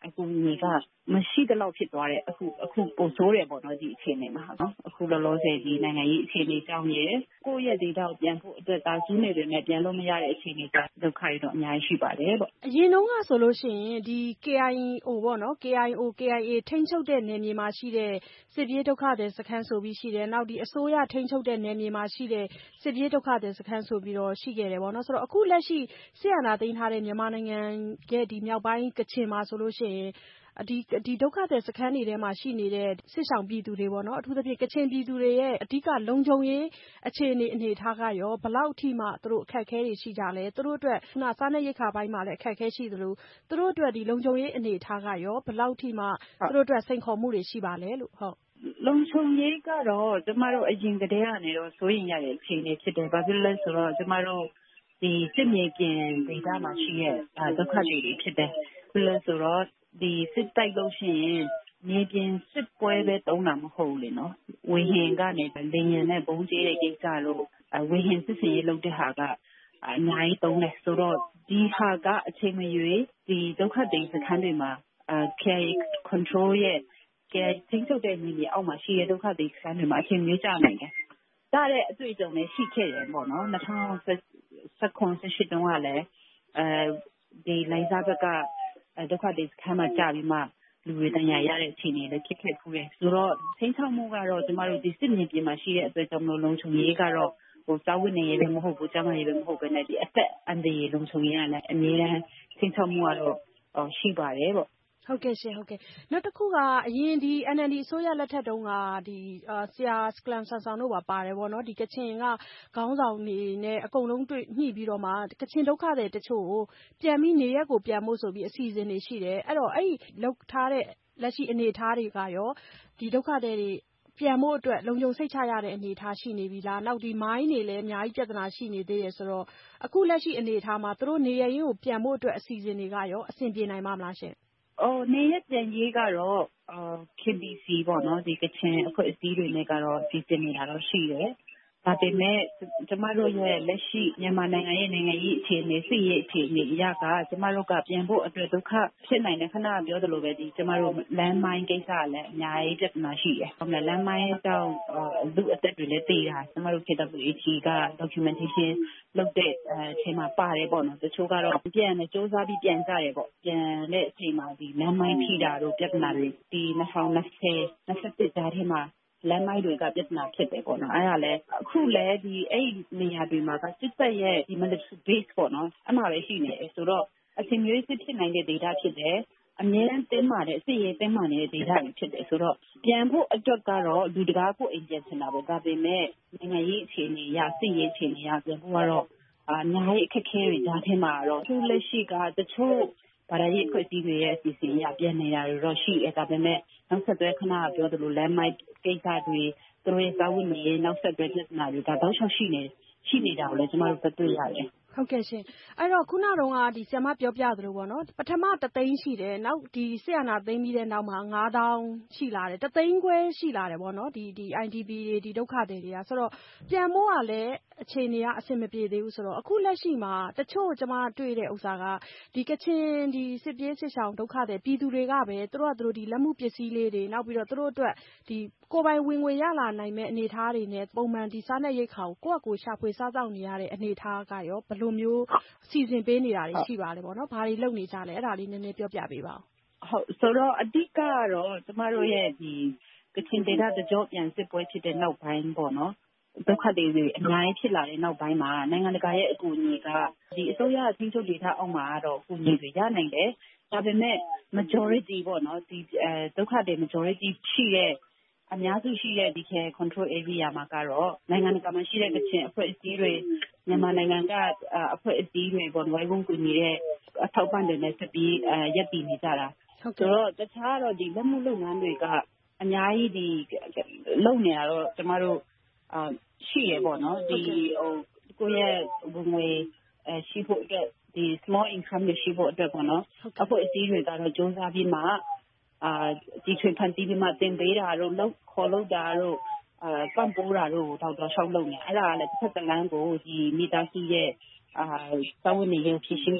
[SPEAKER 4] အကူအညီကမရှိတဲ့လောက်ဖြစ်သွားတယ်အခုအခုပိုဆိုးတယ်ပေါ့နော်ဒီအခြေအနေမှာနော်အခုလောလောဆယ်ဒီနိုင်ငံရေးအခြေအနေကြောင့်ရယ်ကိုယ့်ရဲ့ဒေတာကိုပြန်ဖို့အတွက်တာစူးနေတယ်နဲ့ပြန်လို့မရတဲ့အခြေအနေကြောင့်ဒုက္ခတွေတော့အများကြီးရှိပါတယ်ပေါ့
[SPEAKER 2] အရင်တုန်းကဆိုလို့ရှိရင်ဒီ K I O ပေါ့နော် K I O K I A ထိန်းချုပ်တဲ့နယ်မြေမှာရှိတဲ့စစ်ပြေးဒုက္ခသည်စခန်းဆိုပြီးရှိတယ်နောက်ဒီအစိုးရထိန်းချုပ်တဲ့နယ်မြေမှာရှိတဲ့စစ်ပြေးဒုက္ခသည်စခန်းဆိုပြီးတော့ရှိခဲ့တယ်ပေါ့နော်ဆိုတော့အခုလက်ရှိစစ်အာဏာသိမ်းထားတဲ့မြန်မာနိုင်ငံရဲ့ဒီမြောက်ပိုင်းကချင်မှာဆိုလို့ရှိရင်ဒီဒီဒုက္ခသည်စခန်းတွေထဲမှာရှိနေတဲ့စစ်ဆောင်ပြည်သူတွေပေါ့နော်အထူးသဖြင့်ကချင်ပြည်သူတွေရဲ့အဓိကလုံခြုံရေးအခြေအနေအနေထားကရောဘလောက်အထိမှသူတို့အခက်အခဲတွေရှိကြလဲသူတို့အတွက်ခုနစားနပ်ရိက္ခာပိုင်းမှာလည်းအခက်အခဲရှိသလိုသူတို့အတွက်ဒီလုံခြုံရေးအနေထားကရောဘလောက်ထိမှသူတို့အတွက်စိန်ခေါ်မှုတွေရှိပါလဲလို့ဟုတ်
[SPEAKER 4] လုံခြုံရေးကတော့ကျမတို့အရင်ကတည်းကနေတော့စိုးရင်ရတဲ့အခြေအနေဖြစ်တယ်ဘာဖြစ်လဲဆိုတော့ကျမတို့ဒီစစ်မြေပြင်ဒေသမှာရှိတဲ့ဒုက္ခတွေဖြစ်တယ်ဘယ်လိုဆိုတော့ဒီစစ်တိုက်လို့ရှိရင်မြေပြင်စစ်ပွဲပဲတုံးတာမဟုတ်လေနော်ဝေဟင်ကနေလင်းရင်နဲ့ဘုံကျဲတဲ့ကိစ္စလို့ဝေဟင်စစ်စင်ရေးလုပ်တဲ့ဟာကအများကြီးတုံးတယ်ဆိုတော့ဒီဟာကအချိန်မရွေးဒီဒုက္ခတွေစခန်းတွေမှာအဲ K I A control ရဲ့ K I A ထိန်းချုပ်တဲ့နေမြေအောက်မှာရှိတဲ့ဒုက္ခတွေစခန်းတွေမှာအချိန်မျိုးကြာနိုင်တယ်။ဒါတဲ့အတွေ့အကြုံနဲ့ရှိခဲ့တယ်ပေါ့နော်၂၀၁၇ ၁၈တုန်းကလည်းအဲဒီလိုင်ဇာဘက်ကဒုက္ခတွေစခန်းမှာကြာပြီးမှလူတွေတန်ရာရတဲ့အခြေအနေလည်းဖြစ်ခဲ့ဖူးတယ်ဆိုတော့ထိန်းချုပ်မှုကတော့ကျမတို့ဒီစစ်မြေပြင်မှာရှိတဲ့အတွက်ကြောင့်မလို့လုံခြုံရေးကတော့ဟိုစာဝတ်နေရေးပဲမဟုတ်ဘူးကျမရေးပဲမဟုတ်ဘဲနဲ့ဒီအသက်အန္တရာယ်လုံခြုံရေးကလည်းအများအားထိန်းချုပ်မှုကတော့ရှိပါတယ်ပေါ့
[SPEAKER 2] ဟုတ်ကဲ့ရှင်ဟုတ်ကဲ့နောက်တစ်ခုကအရင်ဒီ N L D အစိုးရလက်ထက်တုန်းကဒီဆရာစကလန်ဆန်ဆောင်တို့ပါပါတယ်ပေါ့နော်ဒီကချင်ကခေါင်းဆောင်နေနဲ့အကုန်လုံးတွေ့ညှိပြီးတော့မှကချင်ဒုက္ခတွေတချို့ကိုပြန်ပြီးနေရက်ကိုပြန်ဖို့ဆိုပြီးအစီအစဉ်တွေရှိတယ်အဲ့တော့အဲ့လောက်ထားတဲ့လက်ရှိအနေအထားတွေကရောဒီဒုက္ခတွေပြန်ဖို့အတွက်လုံခြုံစိတ်ချရတဲ့အနေအထားရှိနေပြီလားနောက်ဒီမိုင်းတွေလည်းအများကြီးပြဿနာရှိနေသေးတယ်ဆိုတော့အခုလက်ရှိအနေအထားမှာသူတို့နေရရင်ကိုပြန်ဖို့အတွက်အစီအစဉ်တွေကရောအဆင်ပြေနိုင်မှာမလားရှင်
[SPEAKER 4] အော်နေရပြန်ရေးကတော့အာ K B C ပေါ့နော်ဒီကချင်အဖွဲ့အစည်းတွေနဲ့ကတော့ဒီတင်နေတာတော့ရှိတယ်ဒါပေမဲ့ကျမတို့ရဲ့လက်ရှိမြန်မာနိုင်ငံရဲ့နိုင်ငံရေးအခြေအနေစစ်ရေးအခြေအနေအရကကျမတို့ကပြန်ဖို့အတွက်ဒုက္ခဖြစ်နိုင်တယ်ခဏပြောသလိုပဲဒီကျမတို့လမ်းမိုင်းကိစ္စလည်းအများကြီးပြဿနာရှိတယ်။ဟုတ်လားလမ်းမိုင်းကြောင့်လူအသက်တွေလည်းတည်တာကျမတို့ K W A T က documentation လုပ်တဲ့အချိန်မှာပါတယ်ပေါ့နော်တချို့ကတော့ပြန်နေစူးစမ်းပြီးပြန်ကြတယ်ပေါ့ပြန်တဲ့အချိန်မှာဒီလမ်းမိုင်းထိတာတို့ပြဿနာတွေဒီ၂၀၂၀ ၂၁ကြားထဲမှာလမ်းမိုင်းတွေကပြဿနာဖြစ်တယ်ပေါ့နော်အဲ့ဒါလည်းအခုလည်းဒီအဲ့နေရာတွေမှာကစစ်တပ်ရဲ့ဒီ military base ပေါ့နော်အမှားပဲရှိနေတယ်ဆိုတော့အချိန်မျိုးစစ်ဖြစ်နိုင်တဲ့ data ဖြစ်တယ်အများအားတင်းမာတဲ့စစ်ရေးတင်းမာနေတဲ့ data တွေဖြစ်တယ်ဆိုတော့ပြန်ဖို့အတွက်ကတော့လူတကားကိုအိမ်ပြန်ချင်တာပဲဒါပေမဲ့နိုင်ငံရေးအခြေအနေရစစ်ရေးအခြေအနေရပြန်ဖို့ကတော့အများကြီးအခက်အခဲတွေကြားထဲမှာတော့သူလက်ရှိကတချို့ဘာသာရေးအဖွဲ့အစည်းတွေရဲ့အစီအစဉ်ရပြန်နေတာတွေတော့ရှိတယ်ဒါပေမဲ့နောက်ဆက်တွဲခဏပြောသလိုလမ်းမိုက်ကိစ္စတွေသူတို့ရဲ့စာဝတ်နေရေးနောက်ဆက်တွဲပြဿနာတွေကတောက်လျှောက်ရှိနေရှိနေတာကိုလည်းကျမတို့တွေ့ရတယ်
[SPEAKER 2] ဟုတ်ကဲ့ရှင်အဲ့တော့ခုနတုန်းကဒီဆရာမပြောပြသလိုပေါ့နော်ပထမတသိန်းရှိတယ်နောက်ဒီဆရာနာသိမ်းပြီးတဲ့နောက်မှာငါးသောင်းရှိလာတယ်တသိန်းခွဲရှိလာတယ်ပေါ့နော်ဒီဒီ I D P တွေဒီဒုက္ခတွေတွေကဆိုတော့ပြန်မို့ကလည်းအခြေအနေကအဆင်မပြေသေးဘူးဆိုတော့အခုလက်ရှိမှာတချို့ကျမတွေ့တဲ့ဥစ္စာကဒီကချင်ဒီစစ်ပြေးစစ်ဆောင်ဒုက္ခတွေပြည်သူတွေကပဲသူတို့ကသူတို့ဒီလက်မှုပစ္စည်းလေးတွေနောက်ပြီးတော့သူတို့အတွက်ဒီကိုယ်ပိုင်ဝင်ငွေရလာနိုင်မဲ့အနေအထားတွေနဲ့ပုံမှန်ဒီစားနပ်ရိက္ခာကိုကိုယ့်အကိုရှာဖွေစားသောက်နေရတဲ့အနေအထားကရောဘယ်လိုမျိုးစီစဉ်ပေးနေတာတွေရှိပါလဲပေါ့နော်။ဘာတွေလုပ်နေကြလဲအဲ့ဒါလေးနည်းနည်းပြောပြပေးပါဦး
[SPEAKER 4] ။ဟုတ်ဆိုတော့အဓိကကတော့ကျမတို့ရဲ့ဒီကချင်ဒေသတကြောပြန်စစ်ပွဲဖြစ်တဲ့နောက်ပိုင်းပေါ့နော်။ဒုက္ခတွေအများကြီးဖြစ်လာတဲ့နောက်ပိုင်းမှာနိုင်ငံတကာရဲ့အကူအညီကဒီအစိုးရအချင်းချုပ်ဒေသအောက်မှာတော့အကူအညီတွေရနိုင်တယ်။ဒါပေမဲ့ majority ပေါ့နော်ဒီအဲဒုက္ခတွေ majority ရှိတဲ့အများစုရှိတဲ့ဒီ control area မှာကတော့နိုင်ငံတကာမှာရှိတဲ့ကချင်အဖွဲ့အစည်းတွေမြန်မာနိုင်ငံကအဖွဲ့အစည်းတွေပေါ်ဝိုင်းဝန်းကူညီတဲ့အထောက်ပံ့တွေနဲ့ဆက်ပြီးရပ်တည်နေကြတာဆိုတော့တခြားတော့ဒီလက်မှုလုပ်ငန်းတွေကအများကြီးဒီလုပ်နေတာတော့ကျမတို့အာရှိရပေါ့နော်ဒီဟိုကိုယ့်ရဲ့ဝင်ငွေရှိဖို့အတွက်ဒီ small income တွေရှိဖို့အတွက်ပေါ့နော်အဖွဲ့အစည်းတွေကတော့စ조사ပြီးမှအာဒီထွေဖန်တီးပြီးမှတင်ပေးတာတို့လောက်ခေါ်လို့တာတို့အာပံ့ပိုးတာတို့တော့တော့ရှောက်လုပ်နေအဲ့ဒါကလည်းတစ်ဖက်တစ်လမ်းကိုဒီမိသားစုရဲ့အာစာဝန်နေရေးဖြစ်ရှင်းဖြ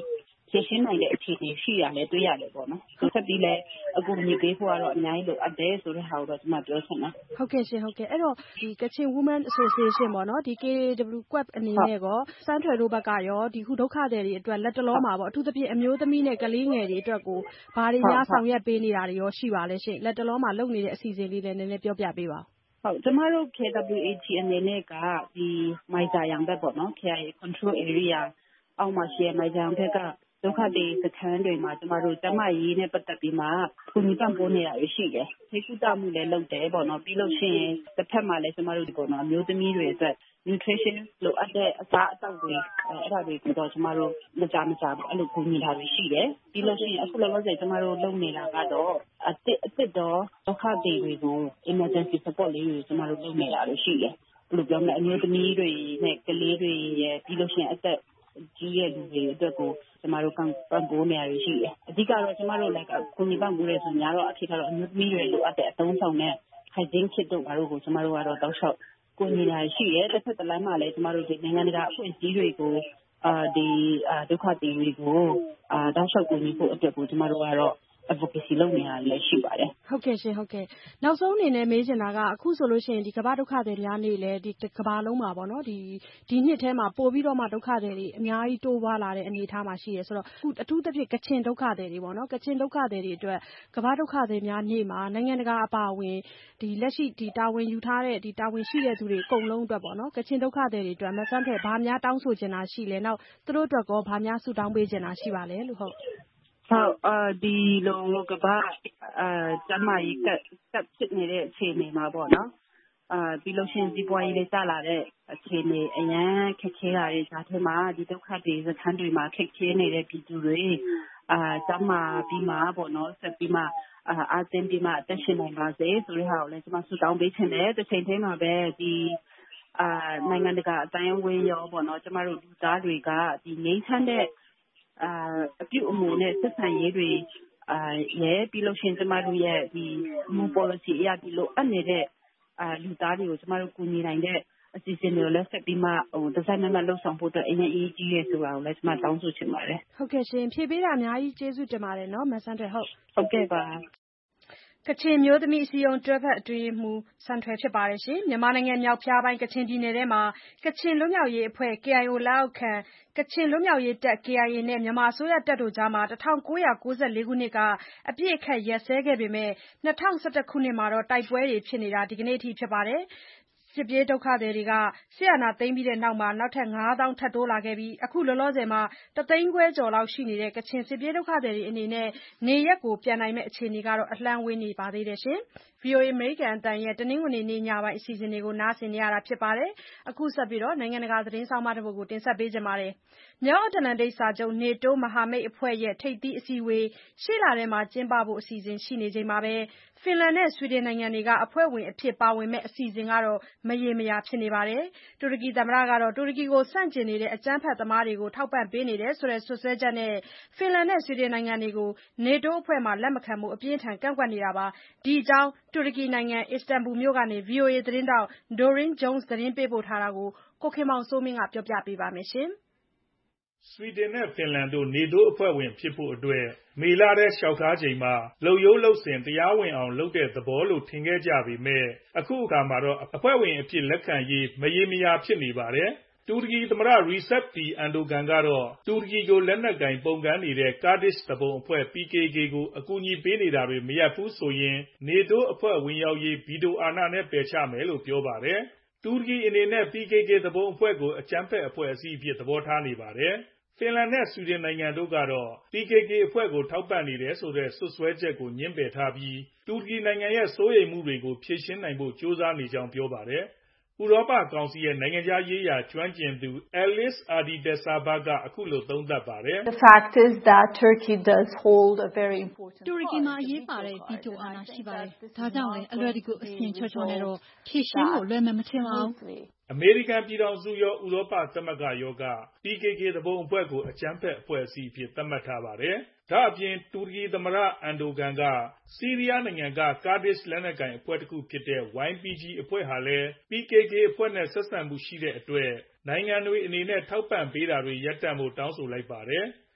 [SPEAKER 4] ဖြည့်ရှင်းနိုင်တဲ့အခြေအနေရှိရလဲတွေ့ရတယ်ပေါ့နော်။ဆက်ပြီးလည်းအကူအညီပေးဖို့ကတော့အများကြီးလိုအပ်တယ်ဆိုတဲ့ဟာကိုတော့ကျွန်မပြောချင်တယ်
[SPEAKER 2] ။ဟုတ်ကဲ့ရှင်ဟုတ်ကဲ့အဲ့တော့ဒီ Kachin Women Association ပေါ့နော်ဒီ K W Q U B အနေနဲ့ကောစမ်းထွယ်တို့ဘက်ကရောဒီခုဒုက္ခသည်တွေအတွက်လက်တလုံးမှာပေါ့အထူးသဖြင့်အမျိုးသမီးနဲ့ကလေးငယ်တွေအတွက်ကိုဘာတွေများဆောင်ရွက်ပေးနေတာတွေရောရှိပါလဲရှင်လက်တလုံးမှာလုပ်နေတဲ့အစီအစဉ်လေးလည်းနည်းနည်းပြောပြပေးပါဦး
[SPEAKER 4] ။ဟုတ်ကျမတို့ K W A G အနေနဲ့ကဒီမိုင်ဂျာယန်ဘက်ပေါ့နော် K I A Control Area အောက်မှာရှိတဲ့မိုင်ဂျာယန်ဘက်ကဒုက္ခသည်စခန်းတွေမှာကျမတို့ကျမရေးနဲ့ပတ်သက်ပြီးမှကုညီပံ့ပိုးနေတာတွေရှိတယ်။ထိကုသမှုလည်းလုပ်တယ်ပေါ့နော်ပြီးလို့ရှိရင်တစ်ဖက်မှာလည်းကျမတို့ဒီပေါ့နော်အမျိုးသမီးတွေအတွက် nutrition လိုအပ်တဲ့အစားအသောက်တွေအဲ့ဒါတွေကိုတော့ကျမတို့မကြမကြဘူးအဲ့လိုကုညီတာတွေရှိတယ်။ပြီးလို့ရှိရင်အခုလောလောဆယ်ကျမတို့လုပ်နေတာကတော့အစ်စ်အစ်စ်တော့ဒုက္ခသည်တွေကို emergency support လေးတွေကျမတို့လုပ်နေတာတွေရှိတယ်။ဘယ်လိုပြောမလဲအမျိုးသမီးတွေနဲ့ကလေးတွေရဲ့ပြီးလို့ရှိရင်အသက်ကြီးရဲ့လူတွေအတွက်ကိုကျမတို့ပံ့ပိုးနေရရှိတယ်။အဓိကတော့ကျမတို့လည်းကုညီပံ့ပိုးရဲဆိုများတော့အဖြစ်ကတော့အမျိုးသမီးတွေလိုအပ်တဲ့အသုံးဆောင်နဲ့ hygiene kit တို့ဘာလို့ကိုကျမတို့ကတော့တောက်လျှောက်ကုညီနေရရှိတယ်။တစ်ဖက်တစ်လမ်းမှာလည်းကျမတို့ဒီနိုင်ငံတကာအဖွဲ့အစည်းတွေကိုအာဒီဒုက္ခသည်တွေကိုအာတောက်လျှောက်ကုညီဖို့အတွက်ကိုကျမတို့ကတော့advocacy လုပ်နေတာလည်းရှိပါတယ်
[SPEAKER 2] ။ဟုတ်ကဲ့ရှင်ဟုတ်ကဲ့နောက်ဆုံးအနေနဲ့မေးချင်တာကအခုဆိုလို့ရှိရင်ဒီကမ္ဘာဒုက္ခသည်များနေ့လည်းဒီကမ္ဘာလုံးမှာပေါ့နော်ဒီဒီနှစ်ထဲမှာပို့ပြီးတော့မှဒုက္ခသည်တွေအများကြီးတိုးပွားလာတဲ့အနေအထားမှာရှိရဲဆိုတော့အခုအထူးသဖြင့်ကချင်ဒုက္ခသည်တွေပေါ့နော်ကချင်ဒုက္ခသည်တွေအတွက်ကမ္ဘာဒုက္ခသည်များနေ့မှာနိုင်ငံတကာအပါအဝင်ဒီလက်ရှိဒီတာဝန်ယူထားတဲ့ဒီတာဝန်ရှိတဲ့သူတွေအကုန်လုံးအတွက်ပေါ့နော်ကချင်ဒုက္ခသည်တွေအတွက်မဆန်းထွယ်ဘာများတောင်းဆိုချင်တာရှိလဲနောက်သူတို့အတွက်ကောဘာများဆုတောင်းပေးချင်တာရှိပါလဲလို့ဟုတ်
[SPEAKER 4] ဟုတ်အာဒီလိုကဘာအာကျမကြီးကတက်ဖြစ်နေတဲ့အခြေအနေမှာပေါ့နော်အာပြီးလို့ရှိရင်ဒီပွားရေးလေးစလာတဲ့အခြေအနေအရန်ခက်ခဲတာတွေဈာထဲမှာဒီဒုက္ခတွေစခန်းတွေမှာခက်ခဲနေတဲ့ပြည်သူတွေအာကျမပြီးမှပေါ့နော်ဆက်ပြီးမှအာအသင်ပြီးမှအသက်ရှင်နိုင်ပါစေဆိုတဲ့ဟာကိုလည်းကျမဆုတောင်းပေးချင်တယ်တစ်ချိန်တည်းမှာပဲဒီအာနိုင်ငံတကာအတိုင်းအဝန်းရောပေါ့နော်ကျမတို့လူသားတွေကဒီငိမ့်ချမ်းတဲ့အာအပြုအမူနဲ့ဆက်ဆံရေးတွေအာရဲပြီးလို့ရှိရင်ကျမတို့ရဲ့ဒီမူ policy အရဒီလိုအပ်နေတဲ့အာလူသားတွေကိုကျမတို့ကူညီနိုင်တဲ့အစီအစဉ်တွေကိုလည်းဆက်ပြီးမှဟိုဒီဇိုင်းနံပါတ်လှုပ်ဆောင်ဖို့အတွက်အရင်အရေးကြီးရဲဆိုတာကိုလည်းကျမတောင်းဆိုချင်ပါတယ်
[SPEAKER 2] ဟုတ်ကဲ့ရှင်ဖြည့်ပေးတာအများကြီးကျေးဇူးတင်ပါတယ်နော်မဆန်းထွယ်ဟုတ်
[SPEAKER 4] ဟုတ်ကဲ့ပါ
[SPEAKER 2] ကချင်မျိုးသမီးအစည်းအရုံးတွဲဖက်အတွင်းမှူးစံထွယ်ဖြစ်ပါတယ်ရှင်မြန်မာနိုင်ငံမြောက်ဖျားပိုင်းကချင်ပြည်နယ်ထဲမှာကချင်လွတ်မြောက်ရေးအဖွဲ့ K I O လက်အောက်ခံကချင်လွတ်မြောက်ရေးတပ် K I A နဲ့မြန်မာအစိုးရတပ်တို့ကြားမှာ၁၉၉၄ခုနှစ်ကအပစ်အခတ်ရပ်စဲခဲ့ပေမဲ့၂၀၁၁ခုနှစ်မှာတော့တိုက်ပွဲတွေဖြစ်နေတာဒီကနေ့အထိဖြစ်ပါတယ်စစ်ပြေးဒုက္ခသည်တွေကစစ်အာဏာသိမ်းပြီးတဲ့နောက်မှာနောက်ထပ်ငါးသောင်းထပ်တိုးလာခဲ့ပြီးအခုလောလောဆယ်မှာတသိန်းခွဲကျော်လောက်ရှိနေတဲ့ကချင်စစ်ပြေးဒုက္ခသည်တွေအနေနဲ့နေရက်ကိုပြန်နိုင်မဲ့အခြေအနေကတော့အလှမ်းဝေးနေပါသေးတယ်ရှင်။ V O A အမေရိကန်အသံရဲ့တနင်္ဂနွေနေ့ညပိုင်းအစီအစဉ်တွေကိုနားဆင်နေရတာဖြစ်ပါတယ်။အခုဆက်ပြီးတော့နိုင်ငံတကာသတင်းဆောင်မတစ်ပုဒ်ကိုတင်ဆက်ပေးကြပါမယ်။မြောက်အတ္တလန္တိတ်စာချုပ် NATO မဟာမိတ်အဖွဲ့ရဲ့ထိပ်သီးအစည်းအဝေးရှေ့လထဲမှာကျင်းပဖို့အစီအစဉ်ရှိနေချိန်မှာပဲဖင်လန်နဲ့ဆွီဒင်နိုင်ငံတွေကအဖွဲ့ဝင်အဖြစ်ပါဝင်မဲ့အစီအစဉ်ကတော့မရေမရာဖြစ်နေပါတယ်။တူရကီသမ္မတကတော့တူရကီကိုဆန့်ကျင်နေတဲ့အကြမ်းဖက်သမားတွေကိုထောက်ပံ့ပေးနေတယ်ဆိုတဲ့စွပ်စွဲချက်နဲ့ဖင်လန်နဲ့ဆွီဒင်နိုင်ငံတွေကို NATO အဖွဲ့မှာလက်မခံဖို့အပြင်းအထန်ကန့်ကွက်နေတာပါ။ဒီအကြောင်းတူရကီနိုင်ငံအစ္စတန်ဘူမြို့ကနေ V O A သတင်းထောက် Doreen Jones သတင်းပေးပို့ထားတာကိုကိုခင်မောင်စိုးမင်းကပြောပြပေးပါမယ်။
[SPEAKER 7] ဆွီဒင်နဲ့ဖင်လန်တို့ NATO အဖွဲ့ဝင်ဖြစ်ဖို့အတွက်မေလထဲလျှောက်ထားချိန်မှာလုပ်ရိုးလုပ်စဉ်တရားဝင်အောင်လုပ်တဲ့သဘောလို့ထင်ခဲ့ကြပေမဲ့အခုအခါမှာတော့အဖွဲ့ဝင်အဖြစ်လက်ခံရေးမရေမရာဖြစ်နေပါတယ်။တူရကီသမ္မတ Recep Tayyip Erdogan ကတော့တူရကီကိုလက်နက်ကင်ပုန်ကန်နေတဲ့ Kurdish သူပုန်အဖွဲ့ P K K ကိုအကူအညီပေးနေတာတွေမရပ်ဘူးဆိုရင် NATO အဖွဲ့ဝင်ရောက်ရေးဗီတိုအာဏာနဲ့ပယ်ချမယ်လို့ပြောပါတယ်။တူရကီအနေနဲ့ P K K သူပုန်အဖွဲ့ကိုအကြမ်းဖက်အဖွဲ့အစည်းအဖြစ်သဘောထားနေပါတယ်။ဖင်လန်နဲ့ဆွီဒင်နိုင်ငံတို့ကတော့ P K K အဖွဲ့ကိုထောက်ပံ့နေတယ်ဆိုတဲ့စွပ်စွဲချက်ကိုငြင်းပယ်ထားပြီးတူရကီနိုင်ငံရဲ့စိုးရိမ်မှုတွေကိုဖြေရှင်းနိုင်ဖို့ကြိုးစားနေကြောင်းပြောပါတယ်။ဥရောပကောင်စီရဲ့နိုင်ငံခြားရေးရာကျွမ်းကျင်သူ Alice Arditesaba ကအခုလိုသုံးသပ်ပါတယ်။
[SPEAKER 8] The fact is that Turkey does hold a very important
[SPEAKER 9] တူရကီမှာအရေးပါတဲ့ဗီတိုအာဏာရှိပါတယ်။ဒါကြောင့်လည်းအလွယ်တကူအဆင်ချောချောနဲ့တော့ဖြေရှင်းဖို့လွယ်မယ်မထင်ပါဘူး
[SPEAKER 7] ။အမေရိကန်ပြည်ထောင်စုရောဥရောပသမဂ္ဂရောက P K K သူပုန်အဖွဲ့ကိုအကြမ်းဖက်အဖွဲ့အစည်းအဖြစ်သတ်မှတ်ထားပါတယ်။ဒါအပြင်တူရကီသမ္မတ Erdogan ကဆီးရီးယားနိုင်ငံက Kurdish လက်နက်ကိုင်အဖွဲ့တစ်ခုဖြစ်တဲ့ Y P G အဖွဲ့ဟာလည်း P K K အဖွဲ့နဲ့ဆက်ဆံမှုရှိတဲ့အတွက်နိုင်ငံတွေအနေနဲ့ထောက်ပံ့ပေးတာတွေရပ်တန့်ဖို့တောင်းဆိုလိုက်ပါတယ်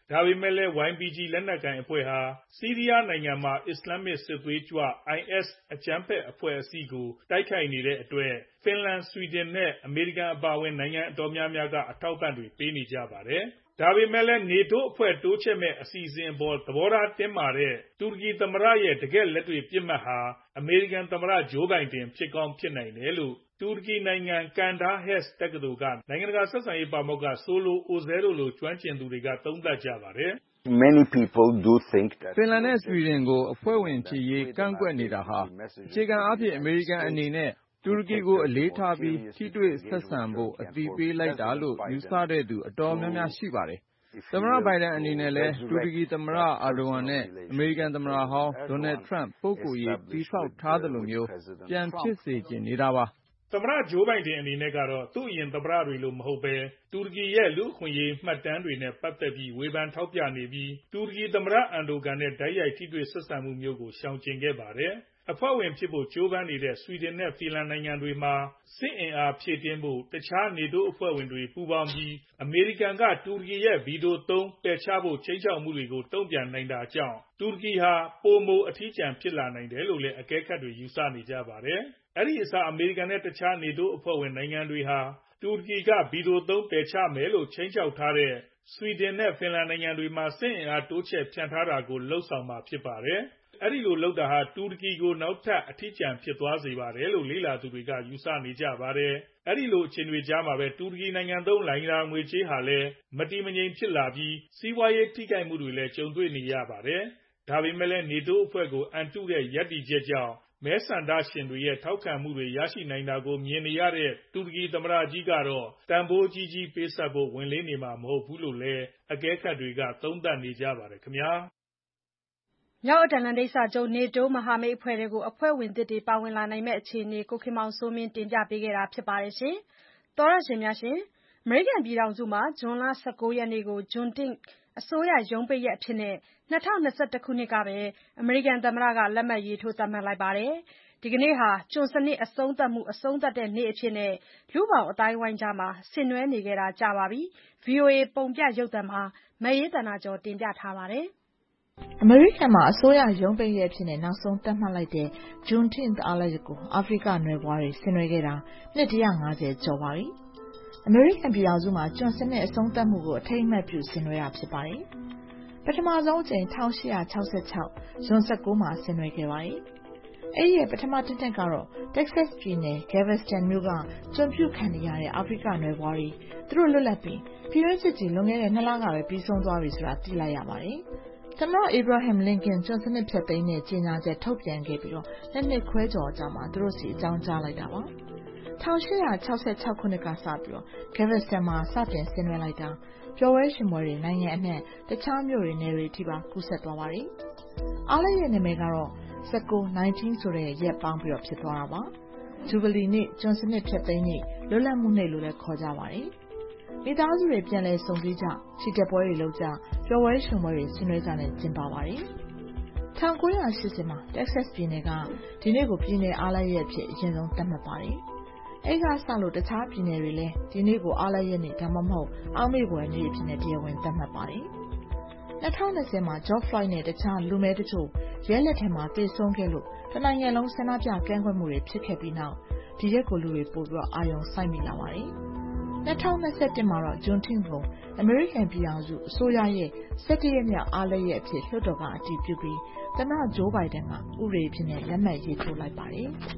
[SPEAKER 7] ဒါပေမဲ့လည်း ဝိုင် ပီ ဂျီ လက်နက်ကိုင်အဖွဲ့ဟာဆီးရီးယားနိုင်ငံမှာအစ္စလာမစ်စစ်သွေးကြွ အိုင် အက်စ် အကြမ်းဖက်အဖွဲ့အစည်းကိုတိုက်ခိုက်နေတဲ့အတွက်ဖင်လန်၊ ဆွီဒင်နဲ့အမေရိကန်အပါအဝင်နိုင်ငံအတော်များများကအထောက်အပံ့တွေပေးနေကြပါတယ်။ ဒါပေမဲ့လည်း နေတိုးအဖွဲ့တိုးချဲ့မယ့်အစီအစဉ်အပေါ်သဘောထားတင်းမာတဲ့တူရကီသမ္မတရဲ့တကယ့်လက်တွေ့ပစ်မှတ်ဟာအမေရိကန်သမ္မတဂျိုးဘိုင်ဒန်ဖြစ်ကောင်းဖြစ်နိုင်တယ်လို့တူရကီနိုင်ငံကန်ဒါဟက်စ်တက္ကသိုလ်ကနိုင်ငံတကာဆက်ဆံရေးပါမောက္ခ Solo Ozer တို့လိုကျွမ်းကျင်သူတွေကသုံးသပ်ကြပါတယ်။
[SPEAKER 10] Many people do think that
[SPEAKER 11] ဖင်လန်နဲ့ဆွီဒင်ကိုအဖွဲ့ဝင်ဖြစ်ရေးကန့်ကွက်နေတာဟာအခြေခံအားဖြင့်အမေရိကန်အနေနဲ့တူရကီကိုအလေးထားပြီးထိတွေ့ဆက်ဆံဖို့အသိပေးလိုက်တာလို့ယူဆတဲ့သူအတော်များများရှိပါတယ်။သမ္မတဘိုင်ဒန်အနေနဲ့လည်းတူရကီသမ္မတအာဒိုဝမ်နဲ့အမေရိကန်သမ္မတဟောင်းဒေါ်နယ်ထရန့်ပုဂ္ဂိုလ်ရေးတည်ဆောက်ထားသလိုမျိုးပြန်ဖြစ်စေချင်နေတာပါ
[SPEAKER 7] ။သမ္မတဂျိုးဘိုင်ဒန်အနေနဲ့ကတော့သူ့အရင်သမ္မတတွေလိုမဟုတ်ဘဲတူရကီရဲ့လူ့အခွင့်အရေးမှတ်တမ်းတွေနဲ့ပတ်သက်ပြီးဝေဖန်ထောက်ပြနေပြီးတူရကီသမ္မတအန်ဒိုဂန်နဲ့တိုက်ရိုက်ထိတွေ့ဆက်ဆံမှုမျိုးကိုရှောင်ကျဉ်ခဲ့ပါတယ်။အဖွဲ့ဝင်ဖြစ်ဖို့ကြိုးပမ်းနေတဲ့ဆွီဒင်နဲ့ဖင်လန်နိုင်ငံတွေမှာစစ်အင်အားဖြည့်တင်းဖို့တခြားနေတိုးအဖွဲ့ဝင်တွေပူးပေါင်းပြီးအမေရိကန်ကတူရကီရဲ့ဗီတိုသုံးပယ်ချဖို့ခြိမ်းခြောက်မှုတွေကိုတုံ့ပြန်နိုင်တာကြောင့်တူရကီဟာပိုမိုအထီးကျန်ဖြစ်လာနိုင်တယ်လို့လည်းအကဲခတ်တွေယူဆနေကြပါတယ်။အဲဒီအစားအမေရိကန်နဲ့တခြားနေတိုးအဖွဲ့ဝင်နိုင်ငံတွေဟာတူရကီကဗီတိုသုံးပယ်ချမယ်လို့ခြိမ်းခြောက်ထားတဲ့ဆွီဒင်နဲ့ဖင်လန်နိုင်ငံတွေမှာစစ်အင်အားတိုးချဲ့ဖြန့်ထားတာကိုလှုံ့ဆော်မှာဖြစ်ပါတယ်။အဲဒီလိုလုပ်တာဟာတူရကီကိုနောက်ထပ်အထီးကျန်ဖြစ်သွားစေပါတယ်လို့လေ့လာသူတွေကယူဆနေကြပါတယ်။အဲဒီလိုအခြေအနေကြားမှာပဲတူရကီနိုင်ငံသုံးလိုင်ရာငွေကြေးဟာလည်းမတည်မငြိမ်ဖြစ်လာပြီးစီးပွားရေးထိခိုက်မှုတွေလည်းကြုံတွေ့နေရပါတယ်။ဒါပေမဲ့လည်းနေတိုးအဖွဲ့ကိုအန်တုတဲ့ရပ်တည်ချက်ကြောင့်မဲဆန္ဒရှင်တွေရဲ့ထောက်ခံမှုတွေရရှိနိုင်တာကိုမြင်နေရတဲ့တူရကီသမ္မတကြီးကတော့တန်ဖိုးကြီးကြီးပေးဆပ်ဖို့ဝန်လေးနေမှာမဟုတ်ဘူးလို့လည်းအကဲခတ်တွေကသုံးသပ်နေကြပါတယ်ခင်ဗျာ
[SPEAKER 2] ။မြောက်အတ္တလန္တိတ်စာချုပ် နေတိုးမဟာမိတ်အဖွဲ့ထဲကိုအဖွဲ့ဝင်သစ်တွေပါဝင်လာနိုင်မယ့်အခြေအနေကိုခင်မောင်စိုးမင်းတင်ပြပေးထားပါတယ်။သောတရှင်များရှင်အမေရိကန်ပြည်ထောင်စုမှာဇွန်လ၁၉ရက်နေ့ကိုဂျွန်တစ်အစိုးရရုံးပိတ်ရက်အဖြစ်၂၀၂၁ခုနှစ်ကပဲအမေရိကန်သမ္မတကလက်မှတ်ရေးထိုးသတ်မှတ်လိုက်ပါတယ်။ဒီကနေ့ဟာကျွန်စနစ်အဆုံးသတ်မှုအဆုံးသတ်တဲ့နေ့အဖြစ်လူ့ဘောင်အသိုင်းအဝိုင်းကြားဆင်နွှဲနေခဲ့တာကြာပါပြီ။ ဗွီအိုအေပုံပြရုပ်သံမှာမအေးသန္တာကျော်တင်ပြထားပါတယ်
[SPEAKER 6] ။အမေရိကန်မှာအစိုးရရုံးပိတ်ရက်အဖြစ်နောက်ဆုံးသတ်မှတ်လိုက်တဲ့ Juneteenth အားလပ်ရက်ကိုအာဖရိကနွယ်ဖွားတွေဆင်နွှဲခဲ့တာနှစ်တစ်ရာငါးဆယ်ကျော်ပါပြီ။အမေရိကန်ပြည်ထောင်စုမှာကျွန်စနစ်အဆုံးသတ်မှုကိုအထိမ်းအမှတ်ပြုဆင်နွှဲတာဖြစ်ပါတယ်။ပထမဆုံးအကြိမ်၁၈၆၆ဇွန်၁၉မှာဆင်နွှဲခဲ့ပါတယ်။အဲဒီရဲ့ပထမတစ်နှစ်ကတော့ Texas ပြည်နယ် Galveston မြို့ကကျွန်ပြုခံနေရတဲ့အာဖရိကနွယ်ဖွားတွေသူတို့လွတ်လပ်ပြီးပြည်တွင်းစစ်ကြီးလွန်ခဲ့တဲ့နှစ်လကပဲပြီးဆုံးသွားပြီဆိုတာသိလိုက်ရပါတယ်။သမ္မတ Abraham Lincoln ကျွန်စနစ်ဖျက်သိမ်းတဲ့ကြေညာချက်ထုတ်ပြန်ခဲ့ပြီးတော့နှစ်နှစ်ခွဲကျော်ကြာမှသူတို့စီအကြောင်းကြားလိုက်တာပါ။၁၈၆၆ခုနှစ်ကစပြီးတော့ Galveston မှာစတင်ဆင်နွှဲလိုက်တာပျော်ပွဲရှင်ပွဲတွေနိုင်ငံအနှံ့တခြားမြို့တွေနယ်တွေထိပါကူးစက်သွားပါတယ်။အားလပ်ရက်နာမည်ကတော့၁၉ 19ဆိုတဲ့ရက်ပေါင်းပြီးတော့ဖြစ်သွားတာပါ။ဂျူဘလီနေ့ကျွန်စနစ်ဖျက်သိမ်းနေ့လွတ်လပ်မှုနေ့လို့လည်းခေါ်ကြပါတယ်။မိသားစုတွေပြန်လည်ဆုံတွေ့ကြချီတက်ပွဲတွေလုပ်ကြပျော်ပွဲရှင်ပွဲတွေဆင်နွှဲကြနဲ့ကျင်းပပါတယ်။၁၉၈၀မှာ Texas ပြည်နယ်ကဒီနေ့ကိုပြည်နယ်အားလပ်ရက်အဖြစ်အရင်ဆုံးသတ်မှတ်ပါတယ်။အဲဒီကစလို့တခြားပြည်နယ်တွေလည်းဒီနေ့ကိုအားလပ်ရက်နေ့ဒါမှမဟုတ်အောက်မေ့ဖွယ်နေ့အဖြစ်နဲ့တရားဝင်သတ်မှတ်ပါတယ်။၂၀၂၀မှာ George Floyd နဲ့တခြားလူမည်းတချို့ရဲလက်ထက်မှာသေဆုံးခဲ့လို့တနိုင်ငံလုံးဆန္ဒပြကန့်ကွက်မှုတွေဖြစ်ခဲ့ပြီးနောက်ဒီရက်ကိုလူတွေပိုပြီးအာရုံစိုက်မိလာပါတယ်။၂၀၂၁မှာတော့ Juneteenth ကိုအမေရိကန်ပြည်ထောင်စုအစိုးရရဲ့၁၁ရက်မြောက်အားလပ်ရက်အဖြစ်လွှတ်တော်ကအတည်ပြုပြီးသမ္မတဂျိုးဘိုင်ဒန်ကဥပဒေအဖြစ်နဲ့လက်မှတ်ရေးထိုးလိုက်ပါတယ်။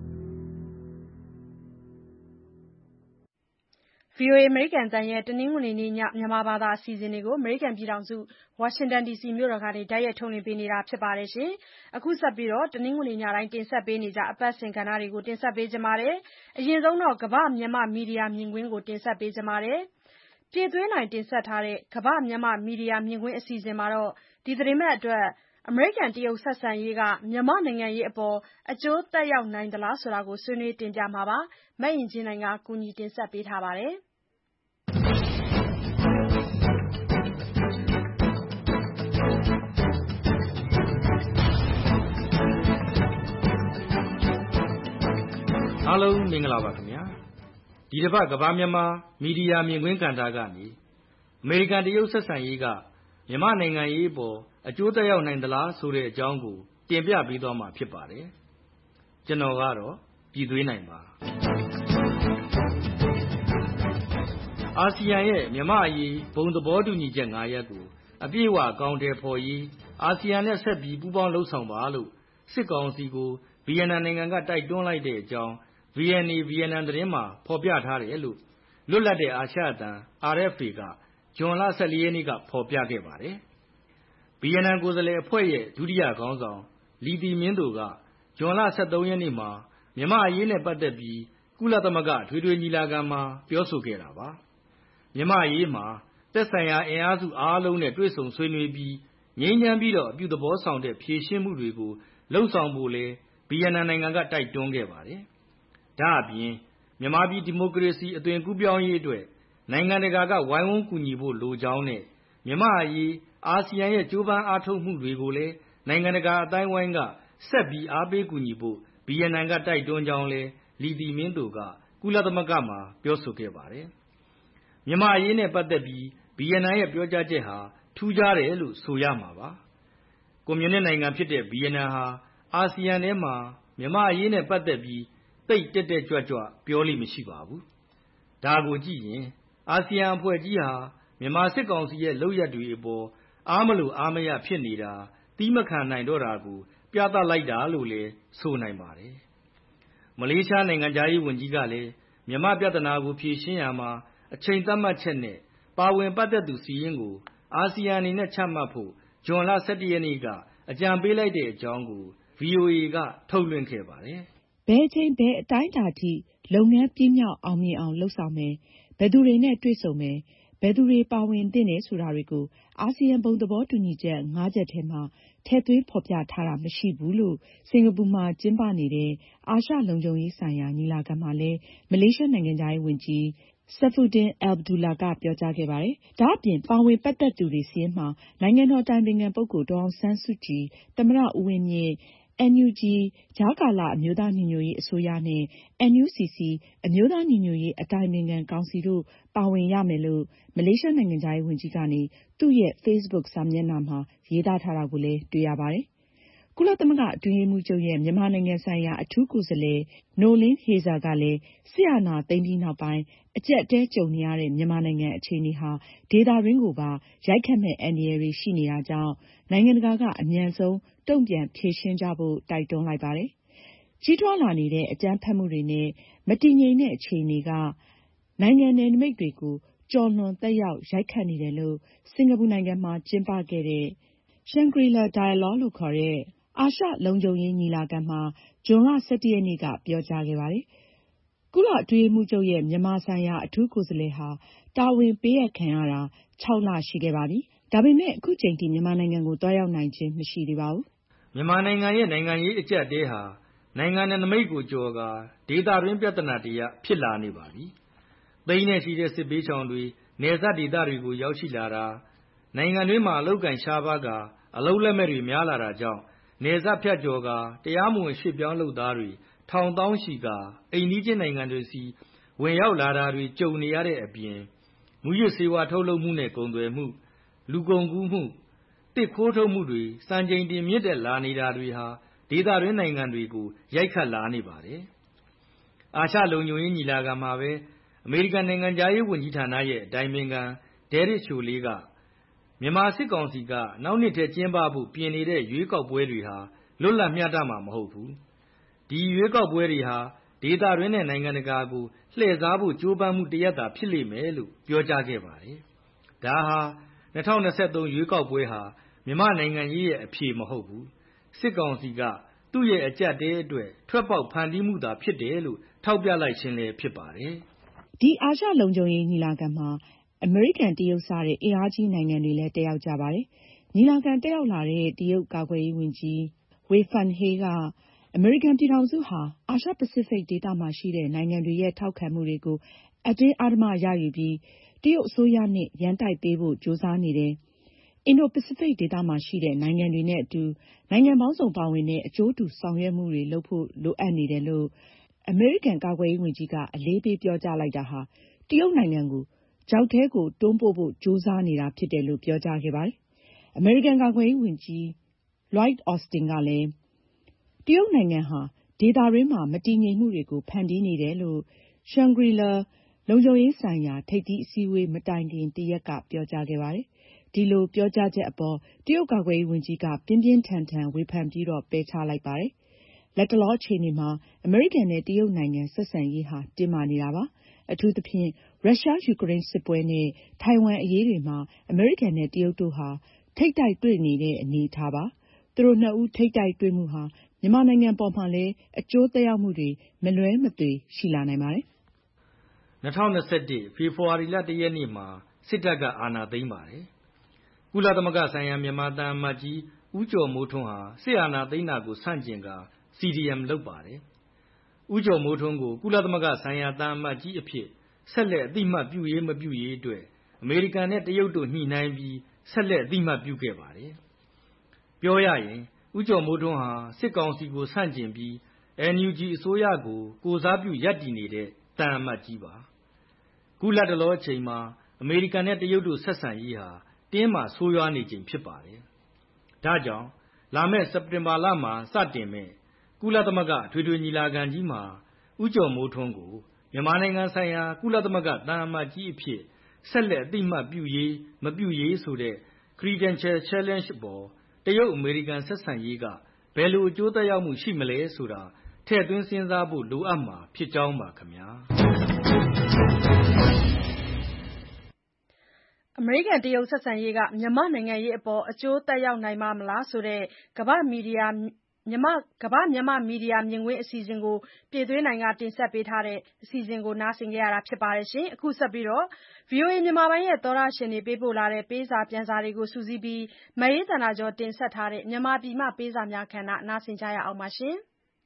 [SPEAKER 2] ဗွီအိုအေအမေရိကန်အသံရဲ့တနင်္ဂနွေနေ့ညမြန်မာဘာသာအစီအစဉ်တွေကိုအမေရိကန်ပြည်ထောင်စုဝါရှင်တန်ဒီစီမြို့တော်ကနေတိုက်ရိုက်ထုတ်လွှင့်ပေးနေတာဖြစ်ပါတယ်။အခုဆက်ပြီးတနင်္ဂနွေညတိုင်းတင်ဆက်ပေးနေကြအပတ်စဉ်ကဏ္ဍတွေကိုတင်ဆက်ပေးကြပါမယ်။အရင်ဆုံးတော့ကမ္ဘာမြန်မာမီဒီယာမြင်ကွင်းကိုတင်ဆက်ပေးကြပါမယ်။ပြည်သွင်းနိုင်တင်ဆက်ထားတဲ့ကမ္ဘာမြန်မာမီဒီယာမြင်ကွင်းအစီအစဉ်မှာတော့ဒီသတင်းပတ်အတွက်အမေရိကန်တရုတ်ဆက်ဆံရေးကမြန်မာနိုင်ငံရေးအပေါ်အကျိုးသက်ရောက်နိုင်သလားဆိုတာကိုဆွေးနွေးတင်ပြမှာပါ။မအင်ကြင်းနိုင်ကကူညီတင်ဆက်ပေးထားပါတယ်။
[SPEAKER 12] အားလုံးမင်္ဂလာပါခင်ဗျာဒီတစ်ပတ်ကမ္ဘာမြန်မာမီဒီယာမြင်ကွင်းကဏ္ဍကနေအမေရိကန်တရုတ်ဆက်ဆံရေးကမြန်မာနိုင်ငံရေးအပေါ်အကျိုးသက်ရောက်နိုင်သလားဆိုတဲ့အကြောင်းကိုတင်ပြပေးသွားမှာဖြစ်ပါတယ်။ကျွန်တော်ကတော့ပြည်သွေးနိုင်ပါအာဆီယံရဲ့မြန်မာအရေးဘုံသဘောတူညီချက်၅ရပ်ကိုအပြည့်အဝအကောင်အထည်ဖော်ရေးအာဆီယံနဲ့ဆက်ပြီးပူးပေါင်းလှုပ်ဆောင်ပါလို့စစ်ကောင်စီကိုဗီယက်နမ်နိုင်ငံကတိုက်တွန်းလိုက်တဲ့အကြောင်း ဗီ အန် အေ ဗီယက်နမ်သတင်းမှာဖော်ပြထားတယ်လို့လွတ်လပ်တဲ့အာရှအသံ အာရ် အက်ဖ် အေ ကဇွန်လ၁၄ရက်နေ့ကဖော်ပြခဲ့ပါတယ်။ဗီယက်နမ်ကိုယ်စားလှယ်အဖွဲ့ရဲ့ဒုတိယခေါင်းဆောင်လီတီမင်းတိုကဇွန်လ၁၃ရက်နေ့မှာမြန်မာအရေးနဲ့ပတ်သက်ပြီးကုလသမဂ္ဂထွေထွေညီလာခံမှာပြောဆိုခဲ့တာပါ။မြန်မာအရေးမှာသက်ဆိုင်ရာအင်အားစုအားလုံးနဲ့တွေ့ဆုံဆွေးနွေးပြီးငြိမ်းချမ်းပြီးတော့အပြုသဘောဆောင်တဲ့ဖြေရှင်းမှုတွေကိုလှုံ့ဆော်ဖို့လဲဗီယက်နမ်နိုင်ငံကတိုက်တွန်းခဲ့ပါတယ်။ဒါအပြင်မြန်မာပြည်ဒီမိုကရေစီအသွင်ကူးပြောင်းရေးအတွက်နိုင်ငံတကာကဝိုင်းဝန်းကူညီဖို့လိုကြောင်းနဲ့မြန်မာအရေးအာဆီယံရဲ့ကြိုးပမ်းအားထုတ်မှုတွေကိုလည်းနိုင်ငံတကာအတိုင်းဝိုင်းကဆက်ပြီးအားပေးကူညီဖို့ဗီယက်နမ်ကတိုက်တွန်းကြောင်းလဲလီတီမင်းတိုကကုလသမဂ္ဂမှာပြောဆိုခဲ့ပါတယ်။မြန်မာအရေးနဲ့ပတ်သက်ပြီးဗီယက်နမ်ရဲ့ပြောကြားချက်ဟာထူးခြားတယ်လို့ဆိုရမှာပါ။ကွန်မြူနစ်နိုင်ငံဖြစ်တဲ့ဗီယက်နမ်ဟာအာဆီယံထဲမှာမြန်မာအရေးနဲ့ပတ်သက်ပြီးသိပ်တက်တက်ကြွကြွပြောလိမ့်မရှိပါဘူး။ဒါကိုကြည့်ရင်အာဆီယံအဖွဲ့ကြီးဟာမြန်မာစစ်ကောင်စီရဲ့လုပ်ရပ်တွေအပေါ်အားမလို့အားမရဖြစ်နေတာသီးမခံနိုင်တော့တာကိုပြသလိုက်တာလို့လည်းဆိုနိုင်ပါတယ်။မလေးရှားနိုင်ငံသားရေးဝန်ကြီးကလည်းမြန်မာပြဿနာကိုဖြေရှင်းရမှာအချိန်သတ်မှတ်ချက်နဲ့ပါဝင်ပတ်သက်သူစီရင်ကိုအာဆီယံအနေနဲ့ချမှတ်ဖို့ဇွန်လ၁၁ရက်နေ့ကအကြံပေးလိုက်တဲ့အကြောင်းကို ဗွီအိုအေ ကထုတ်လွှင့်ခဲ့ပါတယ်
[SPEAKER 6] ။ဘယ်အချိန်ဘယ်အတိုင်းအတာထိလုပ်ငန်းပြည့်မြောက်အောင်မြင်အောင်လုပ်ဆောင်မယ်ဘယ်သူတွေနဲ့တွေ့ဆုံမယ်ဘယ်သူတွေပါဝင်သင့်တယ်ဆိုတာတွေကိုအာဆီယံဘုံသဘောတူညီချက်၅ချက်ထဲမှာထည့်သွင်းဖော်ပြထားတာမရှိဘူးလို့စင်ကာပူမှာကျင်းပနေတဲ့အာရှလုံခြုံရေးဆိုင်ရာညီလာခံမှာလည်းမလေးရှားနိုင်ငံသားရေးဝန်ကြီးSaifuddin Abdullah ကပြောကြားခဲ့ပါတယ်။ဒါအပြင်ပါဝင်ပတ်သက်သူတွေစာရင်းမှာနိုင်ငံတော်အတိုင်ပင်ခံပုဂ္ဂိုလ်ဒေါ်အောင်ဆန်းစုကြည်၊သမ္မတဦးဝင်းမြင့်၊ အန်ယူဂျီကြားကာလအမျိုးသားညီညွတ်ရေးအစိုးရနဲ့ အန်ယူစီစီ အမျိုးသားညီညွတ်ရေးအတိုင်ပင်ခံကောင်စီတို့ပါဝင်ရမယ်လို့မလေးရှားနိုင်ငံခြားရေးဝန်ကြီးကနေသူ့ရဲ့ Facebook စာမျက်နှာမှာရေးသားထားတာကိုလည်းတွေ့ရပါတယ်။ကုလသမဂ္ဂအတွင်းရေးမှူးချုပ်ရဲ့မြန်မာနိုင်ငံဆိုင်ရာအထူးကိုယ်စားလှယ် Noeleen Heyzer ကလည်းစစ်အာဏာသိမ်းပြီးနောက်ပိုင်းအကျပ်အတည်းကြုံနေရတဲ့မြန်မာနိုင်ငံအခြေအနေဟာဒေသတွင်းကိုပါရိုက်ခတ်မဲ့အန္တရာယ်တွေရှိနေတာကြောင့်နိုင်ငံတကာကအမြန်ဆုံးတုံ့ပြန်ဖြေရှင်းကြဖို့တိုက်တွန်းလိုက်ပါတယ်။ကြီးထွားလာနေတဲ့အကြမ်းဖက်မှုတွေနဲ့မတည်ငြိမ်တဲ့အခြေအနေကနိုင်ငံနယ်နိမိတ်တွေကိုကျော်လွန်သက်ရောက်ရိုက်ခတ်နေတယ်လို့စင်ကာပူနိုင်ငံမှာကျင်းပခဲ့တဲ့ Shangri-La Dialogue လို့ခေါ်တဲ့အာရှလုံခြုံရေးညီလာခံမှာဇွန်လ၁၁ရက်နေ့ကပြောကြားခဲ့ပါတယ်။ကုလအတွင်းရေးမှူးချုပ်ရဲ့မြန်မာဆိုင်ရာအထူးကိုယ်စားလှယ်ဟာတာဝန်ပေးအပ်ခံရတာ၆လရှိခဲ့ပါပြီ။ဒါပေမဲ့အခုချိန်ထိမြန်မာနိုင်ငံကိုသွားရောက်နိုင်ခြင်းမရှိသေးပါဘူး
[SPEAKER 12] ။မြန်မာနိုင်ငံရဲ့နိုင်ငံရေးအကျပ်အတည်းဟာနိုင်ငံနယ်နိမိတ်ကိုကျော်ကာဒေသတွင်းပြဿနာတရပ်ဖြစ်လာနေပါပြီ။သိန်းနဲ့ရှိတဲ့စစ်ဘေးရှောင်တွေနယ်စပ်ဒေသတွေကိုရောက်ရှိလာတာနိုင်ငံတွင်းမှာအလုပ်ကိုင်ရှားပါးကာအလုပ်လက်မဲ့တွေများလာတာကြောင့်နယ်စပ်ဖြတ်ကျော်ကာတရားမဝင်ရွှေ့ပြောင်းလုပ်သားတွေထောင်သောင်းရှိကာအိမ်နီးချင်းနိုင်ငံတွေစီဝင်ရောက်လာတာတွေကြုံနေရတဲ့အပြင်မူရစ်ဆေးဝါးထုတ်လုပ်မှုနဲ့ကုန်သွယ်မှုလူကုန်ကူးမှုတစ်ခိုးထုတ်မှုတွေစံချိန်တင်မြင့်တက်လာနေတာတွေဟာဒေသတွင်းနိုင်ငံတွေကိုရိုက်ခတ်လာနေပါတယ်။အာရှလုံခြုံရေးညီလာခံမှာပဲအမေရိကန်နိုင်ငံသားရေးဝန်ကြီးဌာနရဲ့အတိုင်ပင်ခံဒဲရစ်ချိုလေးကမြန်မာစစ်ကောင်စီကနောက်နှစ်ထဲကျင်းပဖို့ပြင်နေတဲ့ရွေးကောက်ပွဲတွေဟာလွတ်လပ်မျှတမှာမဟုတ်ဘူး။ဒီရွေးကောက်ပွဲတွေဟာဒေသတွင်းနဲ့နိုင်ငံတကာကိုလှည့်စားဖို့ကြိုးပမ်းမှုတရက်သာဖြစ်လိမ့်မယ်လို့ပြောကြားခဲ့ပါတယ်။ဒါဟာ၂၀၂၃ရွေးကောက်ပွဲဟာမြန်မာနိုင်ငံရေးရဲ့အဖြေမဟုတ်ဘူး။စစ်ကောင်စီကသူ့ရဲ့အကြပ်တဲအတွက်ထွက်ပေါက်ဖန်တီးမှုသာဖြစ်တယ်လို့ထောက်ပြလိုက်ခြင်းလည်းဖြစ်ပါတယ်
[SPEAKER 6] ။ဒီအာရှလုံခြုံရေးညီလာခံမှာအမေရိကန်တရုတ်စတဲ့အင်အားကြီးနိုင်ငံတွေလည်းတက်ရောက်ကြပါတယ်။ညီလာခံတက်ရောက်လာတဲ့တရုတ်ကာကွယ်ရေးဝန်ကြီးဝေဖန်ဟေးကအမေရိကန်ပြည်ထောင်စုဟာအာရှပစိဖိတ်ဒေသမှာရှိတဲ့နိုင်ငံတွေရဲ့ထောက်ခံမှုတွေကိုအတင်းအဓမ္မရယူပြီးတရုတ်အစိုးရနဲ့ရန်တိုက်ပေးဖို့ကြိုးစားနေတယ်။အင်ဒိုပစိဖိတ်ဒေသမှာရှိတဲ့နိုင်ငံတွေနဲ့အတူနိုင်ငံပေါင်းစုံပါဝင်တဲ့အကျိုးတူဆောင်ရွက်မှုတွေလုပ်ဖို့လိုအပ်နေတယ်လို့အမေရိကန်ကာကွယ်ရေးဝန်ကြီးကအလေးပေးပြောကြားလိုက်တာဟာတရုတ်နိုင်ငံကိုချောက်ထဲကိုတွန်းပို့ဖို့ကြိုးစားနေတာဖြစ်တယ်လို့ပြောကြားခဲ့ပါတယ်
[SPEAKER 4] အမေရိကန်ကာကွယ်ရေးဝန်ကြီး Lloyd Austin ကလည်းတရုတ်နိုင်ငံဟာဒေသတွင်းမှာမတည်ငြိမ်မှုတွေကိုဖန်တီးနေတယ်လို့ Shangri-La လုံခြုံရေးဆိုင်ရာထိပ်သီးအစည်းအဝေးမတိုင်ခင်တရက်ကပြောကြားခဲ့ပါတယ်။ဒီလိုပြောကြားချက်အပေါ်တရုတ်ကာကွယ်ရေးဝန်ကြီးကပြင်းပြင်းထန်ထန်ဝေဖန်ပြီးတော့ပယ်ချလိုက်ပါတယ်။လတ်တလောအခြေအနေမှာအမေရိကန်နဲ့တရုတ်နိုင်ငံဆက်ဆံရေးဟာတင်းမာနေတာပါ။အထူးသဖြင့်ရုရှားယူကရိန်းစစ်ပွဲနဲ့ထိုင်ဝမ်အရေးတွေမှာအမေရိကန်နဲ့တရုတ်တို့ဟာထိပ်တိုက်တွေ့နေတဲ့အနေအထားပါ။သူတို့နှစ်ဦးထိပ်တိုက်တွေ့မှုဟာမြန်မာနိုင်ငံပေါ်မှာလည်းအကျိုးသက်ရောက်မှုတွေမလွဲမသွေရှိလာနိုင်ပါတယ်
[SPEAKER 12] ။၂၀၂၁ဖေဖော်ဝါရီလတရက်နေ့မှာစစ်တပ်ကအာဏာသိမ်းပါတယ်။ကုလသမဂ္ဂဆိုင်ရာမြန်မာသံအမတ်ကြီးဦးကျော်မိုးထွန်းဟာစစ်အာဏာသိမ်းတာကိုဆန့်ကျင်ကာ စီ ဒီ အမ် လုပ်ပါတယ်။ဦးကျော်မိုးထွန်းကိုကုလသမဂ္ဂဆိုင်ရာသံအမတ်ကြီးအဖြစ်ဆက်လက်အသိအမှတ်ပြုရေးမပြုရေးအတွက်အမေရိကန်နဲ့တရုတ်တို့ညှိနှိုင်းပြီးဆက်လက်အသိအမှတ်ပြုခဲ့ပါတယ်။ပြောရရင်ဦးကျော်မိုးထွန်းဟာစစ်ကောင်စီကိုဆန့်ကျင်ပြီး အန် ယူ ဂျီ အစိုးရကိုကိုယ်စားပြုရပ်တည်နေတဲ့သံအမတ်ကြီးပါ။ခုလတ်တလောအချိန်မှာအမေရိကန်နဲ့တရုတ်တို့ဆက်ဆံရေးဟာတင်းမာဆိုးရွားနေချိန်ဖြစ်ပါတယ်။ဒါကြောင့်လာမယ့်စက်တင်ဘာလမှာစတင်မဲ့ကုလသမဂ္ဂအထွေထွေညီလာခံကြီးမှာဦးကျော်မိုးထွန်းကိုမြန်မာနိုင်ငံဆိုင်ရာကုလသမဂ္ဂသံအမတ်ကြီးအဖြစ်ဆက်လက်အသိအမှတ်ပြုရေးမပြုရေးဆိုတဲ့ Credential Challenge ပေါ်တရုတ်အမေရိကန်ဆက်ဆံရေးကဘယ်လိုအကျိုးသက်ရောက်မှုရှိမလဲဆိုတာထည့်သွင်းစဉ်းစားဖို့လိုအပ်မှာဖြစ်ကြောင်းပါခင်ဗျာ
[SPEAKER 2] အမေရိကန်တရုတ်ဆက်ဆံရေးကမြန်မာနိုင်ငံရေးအပေါ်အကျိုးသက်ရောက်နိုင်ပါမလားဆိုတဲ့ကမ္ဘာမီဒီယာမြန်မာကမ္ဘာမြန်မာမီဒီယာမြင်ကွင်းအစီအစဉ်ကိုပြည်သွင်းနိုင်ငံတင်ဆက်ပေးထားတဲ့အစီအစဉ်ကိုနားဆင်ကြရတာဖြစ်ပါတယ်ရှင်အခုဆက်ပြီးတော့ ဗွီအိုအေ မြန်မာပိုင်းရဲ့သောရရှင်တွေပေးပို့လာတဲ့ပေးစာပြန်စာတွေကိုစူးစီးပြီးမအေးသန္တာကျော်တင်ဆက်ထားတဲ့မြန်မာပြည်မှပေးစာများခဏနားဆင်ကြရအောင်ပါရှင်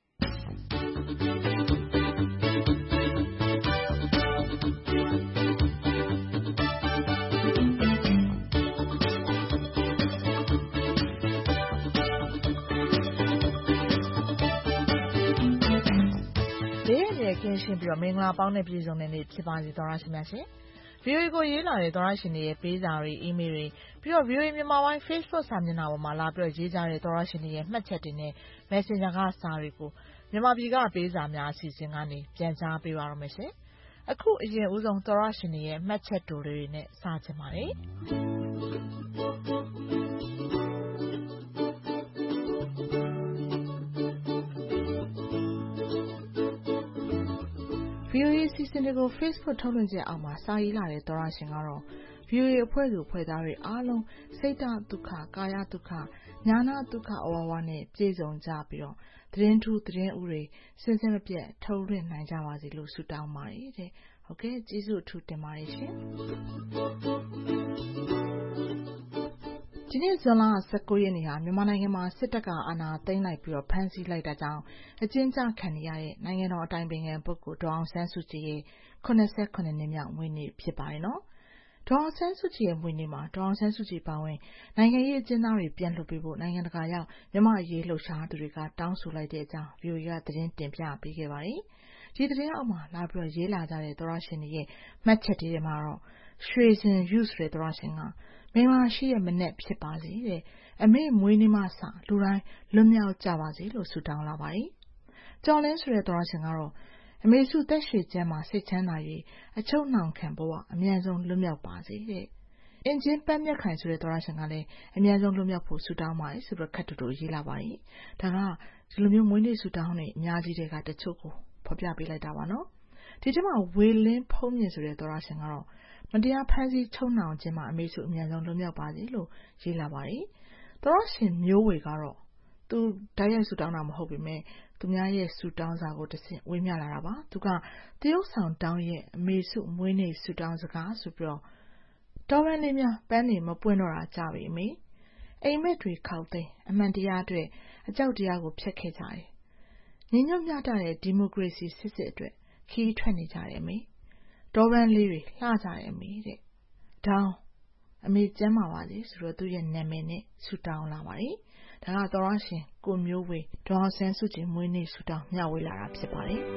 [SPEAKER 6] ကင်းရှင်းပြီးတော့မင်္ဂလာပေါင်းနဲ့ပြည်စုံတဲ့နေ့ဖြစ်ပါစေသောရရှိများရှင်။ ဗီအိုအေကိုရေးလာတဲ့သောရရှင်တွေရဲ့ပေးစာတွေအီးမေးလ်တွေပြီးတော့ ဗီအိုအေမြန်မာပိုင်း Facebook စာမျက်နှာပေါ်မှာလာပြီးတော့ရေးကြတဲ့သောရရှင်တွေရဲ့မှတ်ချက်တွေနဲ့ Messenger ကစာတွေကိုမြန်မာပြည်ကပေးစာများအစီအစဉ်ကနေပြန်ကြားပေးပါရမယ်ရှင်။အခုအရင်ဦးဆုံးသောရရှင်တွေရဲ့မှတ်ချက်တိုလေးတွေနဲ့စကြပါမယ်။ဗီအိုအေစီစဉ်တွေကို Facebook ထုတ်လွှင့်ချက်အောက်မှာစာရေးလာတဲ့သောရရှင်ကတော့ ဗီအိုအေအဖွဲ့သူအဖွဲ့သားတွေအားလုံးစိတ်ဓာတ်ဒုက္ခကာယဒုက္ခညာနာဒုက္ခအဝဝနဲ့ပြည့်စုံကြပြီးတော့သတင်းထူးသတင်းဦးတွေစင်စင်မပြတ်ထုတ်လွှင့်နိုင်ကြပါစေလို့ဆုတောင်းပါတယ်တဲ့။ဟုတ်ကဲ့ကျေးဇူးအထူးတင်ပါတယ်ရှင်။ဒီနေ့ဇွန်လ၁၉ရက်နေ့ဟာမြန်မာနိုင်ငံမှာစစ်တပ်ကအာဏာသိမ်းလိုက်ပြီးတော့ဖမ်းဆီးလိုက်တာကြောင့်အကျဉ်းချခံနေရတဲ့နိုင်ငံတော်အတိုင်ပင်ခံပုဂ္ဂိုလ်ဒေါ်အောင်ဆန်းစုကြည်ရဲ့၇၇နှစ်မြောက်မွေးနေ့ဖြစ်ပါတယ်နော်။ဒေါ်အောင်ဆန်းစုကြည်ရဲ့မွေးနေ့မှာဒေါ်အောင်ဆန်းစုကြည်ပါဝင်နိုင်ငံရေးအကျဉ်းသားတွေပြန်လွှတ်ပေးဖို့နိုင်ငံတကာရောက်မြန်မာအရေးလှုပ်ရှားသူတွေကတောင်းဆိုလိုက်တဲ့အကြောင်း ဗီအိုအေ ကသတင်းတင်ပြပေးခဲ့ပါတယ်။ဒီသတင်းအောက်မှာလာပြီးတော့ရေးလာကြတဲ့သောရရှင်တွေရဲ့မှတ်ချက်တွေထဲမှာတော့ရွှေစင်ယူဆိုတဲ့သောရရှင်ကမင်္ဂလာရှိတဲ့မနေ့ဖြစ်ပါစေတဲ့အမေမွေးနေ့မှစလူတိုင်းလွတ်မြောက်ကြပါစေလို့ဆုတောင်းလာပါတယ်။ကျော်လင်းဆိုတဲ့သောရရှင်ကတော့အမေစုသက်ရွှေကျမ်းမှာစိတ်ချမ်းသာ၍အချုပ်နှောင်ခံဘဝအမြန်ဆုံးလွတ်မြောက်ပါစေတဲ့အင်ဂျင်ပန်းမြတ်ခိုင်ဆိုတဲ့သောရရှင်ကလည်းအမြန်ဆုံးလွတ်မြောက်ဖို့ဆုတောင်းပါတယ်ဆိုပြီးခတ်တူတူရေးလာပါတယ်။ဒါကဒီလိုမျိုးမွေးနေ့ဆုတောင်းနေအများကြီးတွေကတချို့ကိုဖော်ပြပေးလိုက်တာပါနော်။ဒီထဲမှာဝေလင်းဖုံးမြင့်ဆိုတဲ့သောရရှင်ကတော့မတရားဖမ်းဆီးချုပ်နှောင်ခြင်းမှာအမေစုအမြန်ဆုံးလွတ်မြောက်ပါစေလို့ရေးလာပါတယ်။သောရရှင်မျိုးဝေကတော့သူတိုက်ရိုက်ဆုတောင်းတာမဟုတ်ပေမဲ့သူများရဲ့ဆုတောင်းစာကိုတဆင့်ဝေမျှလာတာပါ။သူကတရုတ်ဆောင်တောင်းရဲ့အမေစုမွေးနေ့ဆုတောင်းစကားဆိုပြီးတော့တော်ရန်လေးများပန်းနေမပွင့်တော့တာကြပြီအမေအိမ်မက်တွေခောက်သိမ်းအမှန်တရားအတွက်အကြောက်တရားကိုဖျက်ခဲ့ကြတယ်။ညီညွတ်မျှတတဲ့ဒီမိုကရေစီစစ်စစ်အတွက်ခီးထွက်နေကြတယ်အမေတော်ရန်လေးတွေလှကြတယ်အမေတဲ့ဒေါင်းအမေကျမ်းပါပါစေဆိုတော့သူရဲ့နာမည်နဲ့ဆုတောင်းလာပါတယ်။ဒါကသောရရှင်ကိုမျိုးဝေဒေါ်အောင်ဆန်းစုကြည်မွေးနေ့ဆုတောင်းမျှဝေလာတာဖြစ်ပါတယ်။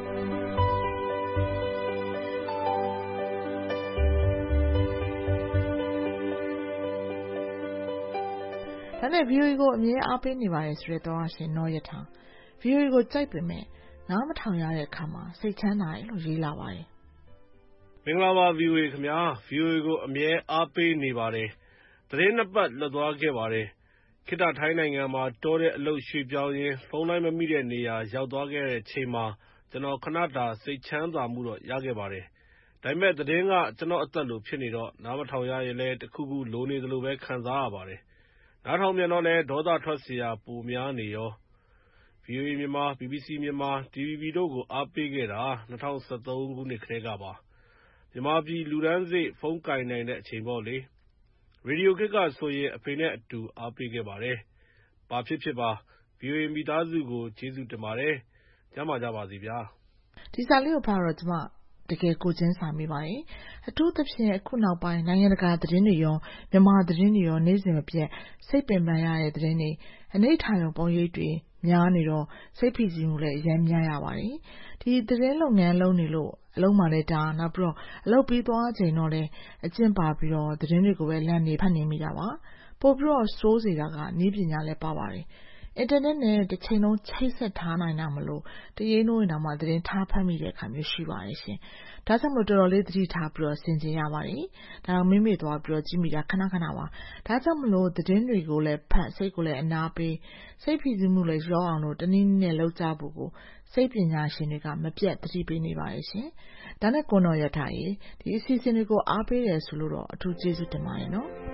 [SPEAKER 6] ဒါနဲ့ ဗွီအိုအေ ကိုအမြဲအားပေးနေပါတယ်ဆိုတဲ့သောတရှင်နော်ရထား ဗွီအိုအေ ကိုကြိုက်ပေမဲ့နားမထောင်ရတဲ့အခါမှာစိတ်ချမ်းသာတယ်လို့ရေးလာပါတယ်
[SPEAKER 13] ။မင်္ဂလာပါ ဗွီအိုအေ ခင်ဗျာ။ ဗွီအိုအေ ကိုအမြဲအားပေးနေပါတယ်။သတင်းနှစ်ပတ်လွတ်သွားခဲ့ပါတယ်။ခေတ္တထိုင်းနိုင်ငံမှာတောတဲ့အလုပ်ရွှေ့ပြောင်းရင်းဖုန်းလိုင်းမမိတဲ့နေရာရောက်သွားခဲ့တဲ့အချိန်မှာကျနော်ခဏတာစိတ်ချမ်းသာမှုတော့ရခဲ့ပါတယ်။ဒါပေမဲ့သတင်းကကျနော့်အသက်လိုဖြစ်နေတော့နားမထောင်ရရင်လည်းတခုခုလိုနေသလိုပဲခံစားရပါတယ်။နားထောင်ပြန်တော့လည်းဒေါသထွက်စရာပိုများနေရော။ ဗွီအိုအေမြန်မာ၊ ဘီဘီစီမြန်မာ၊ တီဗီဘီတို့ကိုအားပေးခဲ့တာ၂၀၁၃ ခုနှစ်ကတည်းကပါ။မြန်မာပြည်လူတန်းစေ့ဖုန်းကိုင်နိုင်တဲ့အချိန်ပေါ့လေ။ရေဒီယိုခေတ်ကဆိုရင်အဖေနဲ့အတူအားပေးခဲ့ပါတယ်။ဘာဖြစ်ဖြစ်ပါဗွီအိုအေမိသားစုကိုကျေးဇူးတင်ပါတယ်။ကျန်းမာကြပါစေဗျာ
[SPEAKER 6] ။ဒီစာလေးကိုဖတ်တော့ကျမတကယ်ကိုချင်းစာမိပါတယ်။အထူးသဖြင့်အခုနောက်ပိုင်းနိုင်ငံတကာသတင်းတွေရောမြန်မာသတင်းတွေရောနေ့စဉ်မပြတ်စိတ်ပင်ပန်းရတဲ့သတင်းတွေအနိဋ္ဌာရုံပုံရိပ်တွေများနေတော့စိတ်ဖိစီးမှုလည်းအများများရပါတယ်။ဒီသတင်းလုပ်ငန်းလုံးနေလို့အလုံးမှလည်းဒါနောက်ပြီးတော့အလုပ်ပြီးသွားချိန်တော့လည်းအကျင့်ပါပြီးတော့သတင်းတွေကိုပဲလမ်းနေဖတ်နေမိတာပါ။ပို့ပြီးတော့စိုးစေတာကနည်းပညာလည်းပါပါတယ်။အင်တာနက်နဲ့တစ်ချိန်လုံးချိတ်ဆက်ထားနိုင်တာမလို့တရေနိုးရင်တော့မှသတင်းထားဖတ်မိတဲ့အခါမျိုးရှိပါတယ်ရှင်။ဒါကြောင့်မို့တော်တော်လေးသတိထားပြီးတော့ဆင်ခြင်ရပါတယ်။ဒါတော့မိမိသွားပြီးတော့ကြည့်မိတာခဏခဏပါ။ဒါကြောင့်မလို့သတင်းတွေကိုလည်းဖတ်စိတ်ကိုလည်းအနာပေးစိတ်ဖိစီးမှုလည်းရောအောင်လို့တနည်းနည်းနဲ့လုပ်ကြဖို့ကိုစိတ်ပညာရှင်တွေကမပြတ်သတိပေးနေပါတယ်ရှင်။ဒါနဲ့ကိုနော်ရထားရေဒီအစီအစဉ်တွေကိုအားပေးတယ်ဆိုလို့တော့အထူးကျေးဇူးတင်ပါတယ်နော်။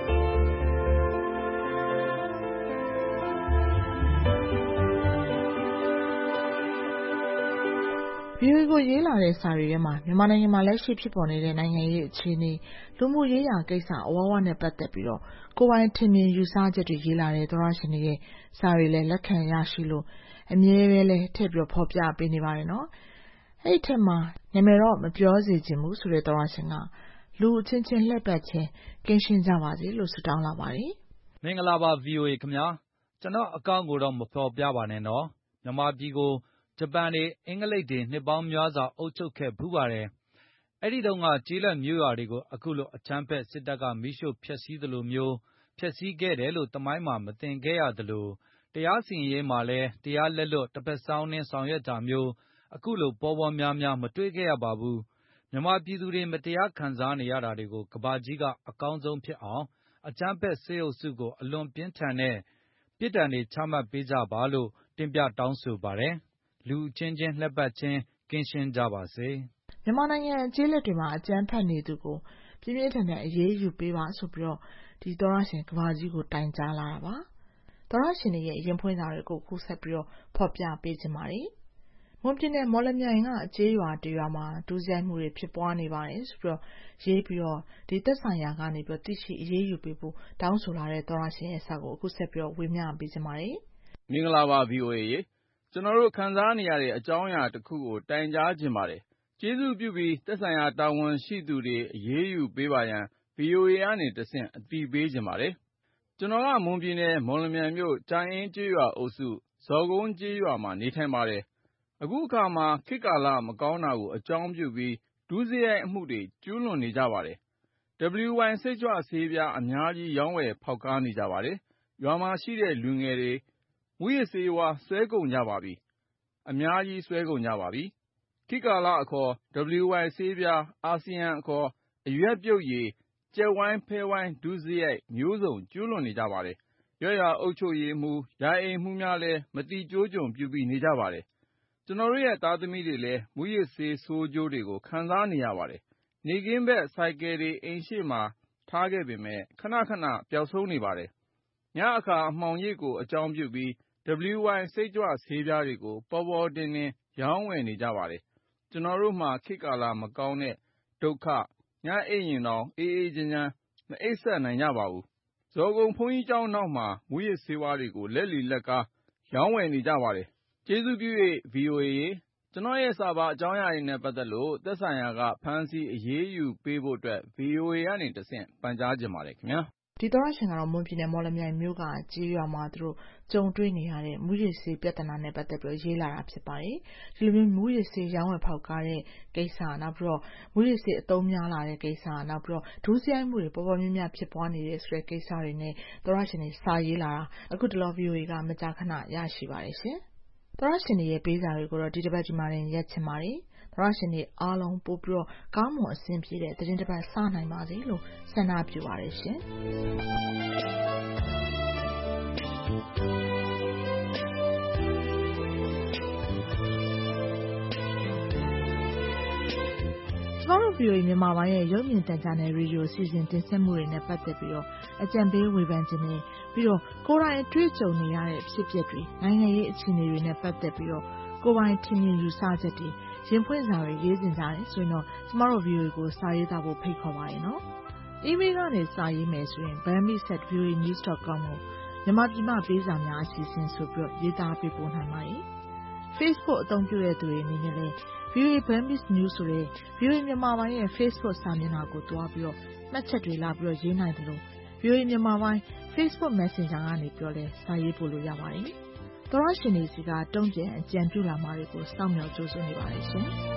[SPEAKER 6] ဗွီအိုအေကိုရေးလာတဲ့စာတွေထဲမှာမြန်မာနိုင်ငံမှာလက်ရှိဖြစ်ပေါ်နေတဲ့နိုင်ငံရေးအခြေအနေလူမှုရေးရာကိစ္စအဝဝနဲ့ပတ်သက်ပြီးတော့ကိုယ်ပိုင်ထင်မြင်ယူဆချက်တွေရေးလာတဲ့သောတရှင်တွေရဲ့စာတွေလည်းလက်ခံရရှိလို့အမြဲပဲလည်းထည့်ပြီးဖော်ပြပေးနေပါတယ်နော်။အဲ့ဒီထက်မှာနာမည်တော့မပြောစေချင်ဘူးဆိုတဲ့သောတရှင်ကလူအချင်းချင်းလှည့်ပတ်ခြင်းကင်းရှင်းကြပါစေလို့ဆုတောင်းလာပါတယ်
[SPEAKER 14] ။မင်္ဂလာပါ ဗွီအိုအေ ခင်ဗျာ။ကျွန်တော်အကောင့်ကိုတော့မဖော်ပြပါနဲ့နော်။မြန်မာပြည်ကိုဂျပန်တွေအင်္ဂလိပ်တွေနှစ်ပေါင်းများစွာအုပ်ချုပ်ခဲ့ဖူးပါတယ်။အဲ့ဒီတုန်းကကျေးလက်မြို့ရွာတွေကိုအခုလိုအချမ်းဖက်စစ်တပ်ကမီးရှို့ဖျက်ဆီးသလိုမျိုးဖျက်ဆီးခဲ့တယ်လို့တမိုင်းမှာမသင်ခဲ့ရသလိုတရားစီရင်ရေးမှာလည်းတရားလက်လွတ်တစ်ဖက်စောင်းနှင်းဆောင်ရွက်တာမျိုးအခုလိုပေါ်ပေါ်များများမတွေ့ခဲ့ရပါဘူး။မြန်မာပြည်သူတွေမတရားခံစားနေရတာတွေကိုကဘာကြီးကအကောင်းဆုံးဖြစ်အောင်အချမ်းဖက်စစ်အုပ်စုကိုအလွန်ပြင်းထန်တဲ့ပြစ်ဒဏ်တွေချမှတ်ပေးကြပါလို့တင်ပြတောင်းဆိုပါတယ်။လူချင်းချင်းလှည့်ပတ်ခြင်းကင်းရှင်းကြပါစေ
[SPEAKER 6] ။မြန်မာနိုင်ငံကျေးလက်တွေမှာအကြမ်းဖက်နေသူကိုပြင်းပြင်းထန်ထန်အရေးယူပေးပါဆိုပြီးတော့ဒီသောရရှင်ကဘာကြီးကိုတိုင်ကြားလာတာပါ။သောရရှင်တွေရဲ့ရင်ဖွင့်စာတွေကိုခုဆက်ပြီးတော့ဖော်ပြပေးခြင်းပါတယ်။မွန်ပြည်နယ်မော်လမြိုင်ကအကျေးရွာတရွာမှာဒုစရိုက်မှုတွေဖြစ်ပွားနေပါတယ်ဆိုပြီးတော့ရေးပြီးတော့ဒီသက်ဆိုင်ရာကနေပြီးတော့သိရှိအရေးယူပေးဖို့တောင်းဆိုလာတဲ့သောရရှင်ရဲ့စာကိုအခုဆက်ပြီးတော့ဝေမျှပေးခြင်းပါတယ်
[SPEAKER 11] ။မင်္ဂလာပါ ဗီအိုအေ ရေကျွန်တော်တို့ခံစားနေရတဲ့အကြောင်းအရာတစ်ခုကိုတိုင်ကြားခြင်းပါတယ်။ကျေးဇူးပြုပြီးသက်ဆိုင်ရာတာဝန်ရှိသူတွေအရေးယူပေးပါရန် ဗီအိုအေ ကနေတဆင့်အသိပေးခြင်းပါတယ်။ကျွန်တော်ကမွန်ပြည်နယ်မော်လမြိုင်မြို့ကြာအင်းကျေးရွာအုပ်စုဇော်ကုန်းကျေးရွာမှာနေထိုင်ပါတယ်။အခုအခါမှာခေတ်ကာလမကောင်းတာကိုအကြောင်းပြုပြီးဒုစရိုက်အမှုတွေကျူးလွန်နေကြပါတယ်။ ဒဗလျူ ဝိုင် စိတ်ကြွဆေးပြားအများကြီးရောင်းဝယ်ဖောက်ကားနေကြပါတယ်။ရွာမှာရှိတဲ့လူငယ်တွေမူးယစ်ဆေးဝါးစွဲကုန်ကြပါပြီ။အများကြီးစွဲကုန်ကြပါပြီ။ခေတ်ကာလအခေါ် ဒဗလျူ ဝိုင် ဆေးပြားအာဆီယံအခေါ်အရွက်ပြုတ်ရည်ကြက်ဝိုင်းဖဲဝိုင်းဒုစရိုက်မျိုးစုံကျူးလွန်နေကြပါတယ်။ရပ်ရွာအုပ်ချုပ်ရေးမှူးရာအိမ်မှူးများလည်းမသိကျိုးကျွန်ပြုပြီးနေကြပါတယ်။ကျွန်တော်တို့ရဲ့သားသမီးတွေလည်းမူးယစ်ဆေးဆိုးကျိုးတွေကိုခံစားနေရပါတယ်။နေကင်းဘက်ဆိုင်ကယ်တွေအိမ်ရှေ့မှာထားခဲ့ပေမဲ့ခဏခဏပျောက်ဆုံးနေပါတယ်။ညအခါအမှောင်ရိပ်ကိုအကြောင်းပြုပြီးဒဗလျူ ဝိုင် စိတ်ကြွဆေးပြားတွေကိုပေါ်ပေါ်တင်တင်ရောင်းဝယ်နေကြပါတယ်။ကျွန်တော်တို့မှာခေတ်ကာလမကောင်းတဲ့ဒုက္ခညအိပ်ရင်တောင်အေးအေးချမ်းချမ်းမအိပ်စက်နိုင်ကြပါဘူး။ဇော်ကုန်းဘုန်းကြီးကျောင်းနောက်မှာမူးယစ်ဆေးဝါးတွေကိုလက်လီလက်ကားရောင်းဝယ်နေကြပါတယ်။ကျေးဇူးပြု၍ ဗွီအိုအေ ရေကျွန်တော်ရဲ့စာပါအကြောင်းအရာတွေနဲ့ပတ်သက်လို့သက်ဆိုင်ရာကဖမ်းဆီးအရေးယူပေးဖို့အတွက် ဗွီအိုအေ ကနေတဆင့်ပန်ကြားချင်ပါတယ်ခင်ဗျာ။
[SPEAKER 6] ဒီသောရရှင်ကတော့မွန်ပြည်နယ်မော်လမြိုင်မြို့ကကြေးရွာမှာသူတို့ကြုံတွေ့နေရတဲ့မူရစ်ဆေးပြဿနာနဲ့ပတ်သက်ပြီးရေးလာတာဖြစ်ပါတယ်။ဒီလိုမျိုးမူရစ်ဆေးရောင်းဝယ်ဖောက်ကားတဲ့ကိစ္စနောက်ပြီးတော့မူရစ်ဆေးအသုံးများလာတဲ့ကိစ္စနောက်ပြီးတော့ဒုစရိုက်မှုတွေပေါ်ပေါ်များများဖြစ်ပွားနေတဲ့ဆိုတဲ့ကိစ္စတွေနဲ့သောရရှင်တွေစာရေးလာတာအခုတလော ဗီအိုအေ ကမကြာခဏရရှိပါတယ်ရှင်။သောရရှင်တွေရဲ့ပေးစာတွေကိုတော့ဒီတစ်ပတ်ဒီမှာတင်ရက်ချင်ပါတယ်။သောရရှင်တွေအားလုံးပို့ပြီးတော့ကောင်းမွန်အဆင်ပြေတဲ့သတင်းတစ်ပတ်စနိုင်ပါစေလို့ဆန္ဒပြုပါတယ်ရှင်။ကျမတို့ ဗီအိုအေ မြန်မာပိုင်းရဲ့ရုပ်မြင်သံကြားနယ်ရေဒီယိုစီစဉ်တင်ဆက်မှုတွေနဲ့ပတ်သက်ပြီးတော့အကြံပေးဝေဖန်ခြင်းနဲ့ပြီးတော့ကိုယ်တိုင်အတွေ့အကြုံနေရတဲ့ဖြစ်ပျက်တွေနိုင်ငံရေးအခြေအနေတွေနဲ့ပတ်သက်ပြီးတော့ကိုယ်ပိုင်ထင်မြင်ယူဆချက်တွေရင်ဖွင့်စာတွေရေးတင်ကြတယ်ဆိုရင်တော့ကျမတို့ ဗီအိုအေ ကိုစာရေးသားဖို့ဖိတ်ခေါ်ပါတယ်နော်။ email ကနေစာရေးမယ်ဆိုရင် burmese at v o a news dot com ကိုမြန်မာပြည်မှပေးစာများအစီအစဉ်ဆိုပြီးတော့ရေးသားပေးပို့နိုင်ပါတယ်။ Facebook အသုံးပြုတဲ့သူတွေအနေနဲ့လည်း ဗီအိုအေ Burmese News ဆိုတဲ့ ဗီအိုအေ မြန်မာပိုင်းရဲ့ Facebook စာမျက်နှာကိုတွားပြီးတော့မှတ်ချက်တွေလာပြီးတော့ရေးနိုင်တယ်လို့ ဗီအိုအေ မြန်မာပိုင်း Facebook Messenger ကနေပြောလဲစာရေးပို့လို့ရပါတယ်။သောရရှင်တွေစီကတုံ့ပြန်အကြံပြုလာမှာတွေကိုစောင့်မျှော်ကြိုးစားနေပါတယ်ရှင်။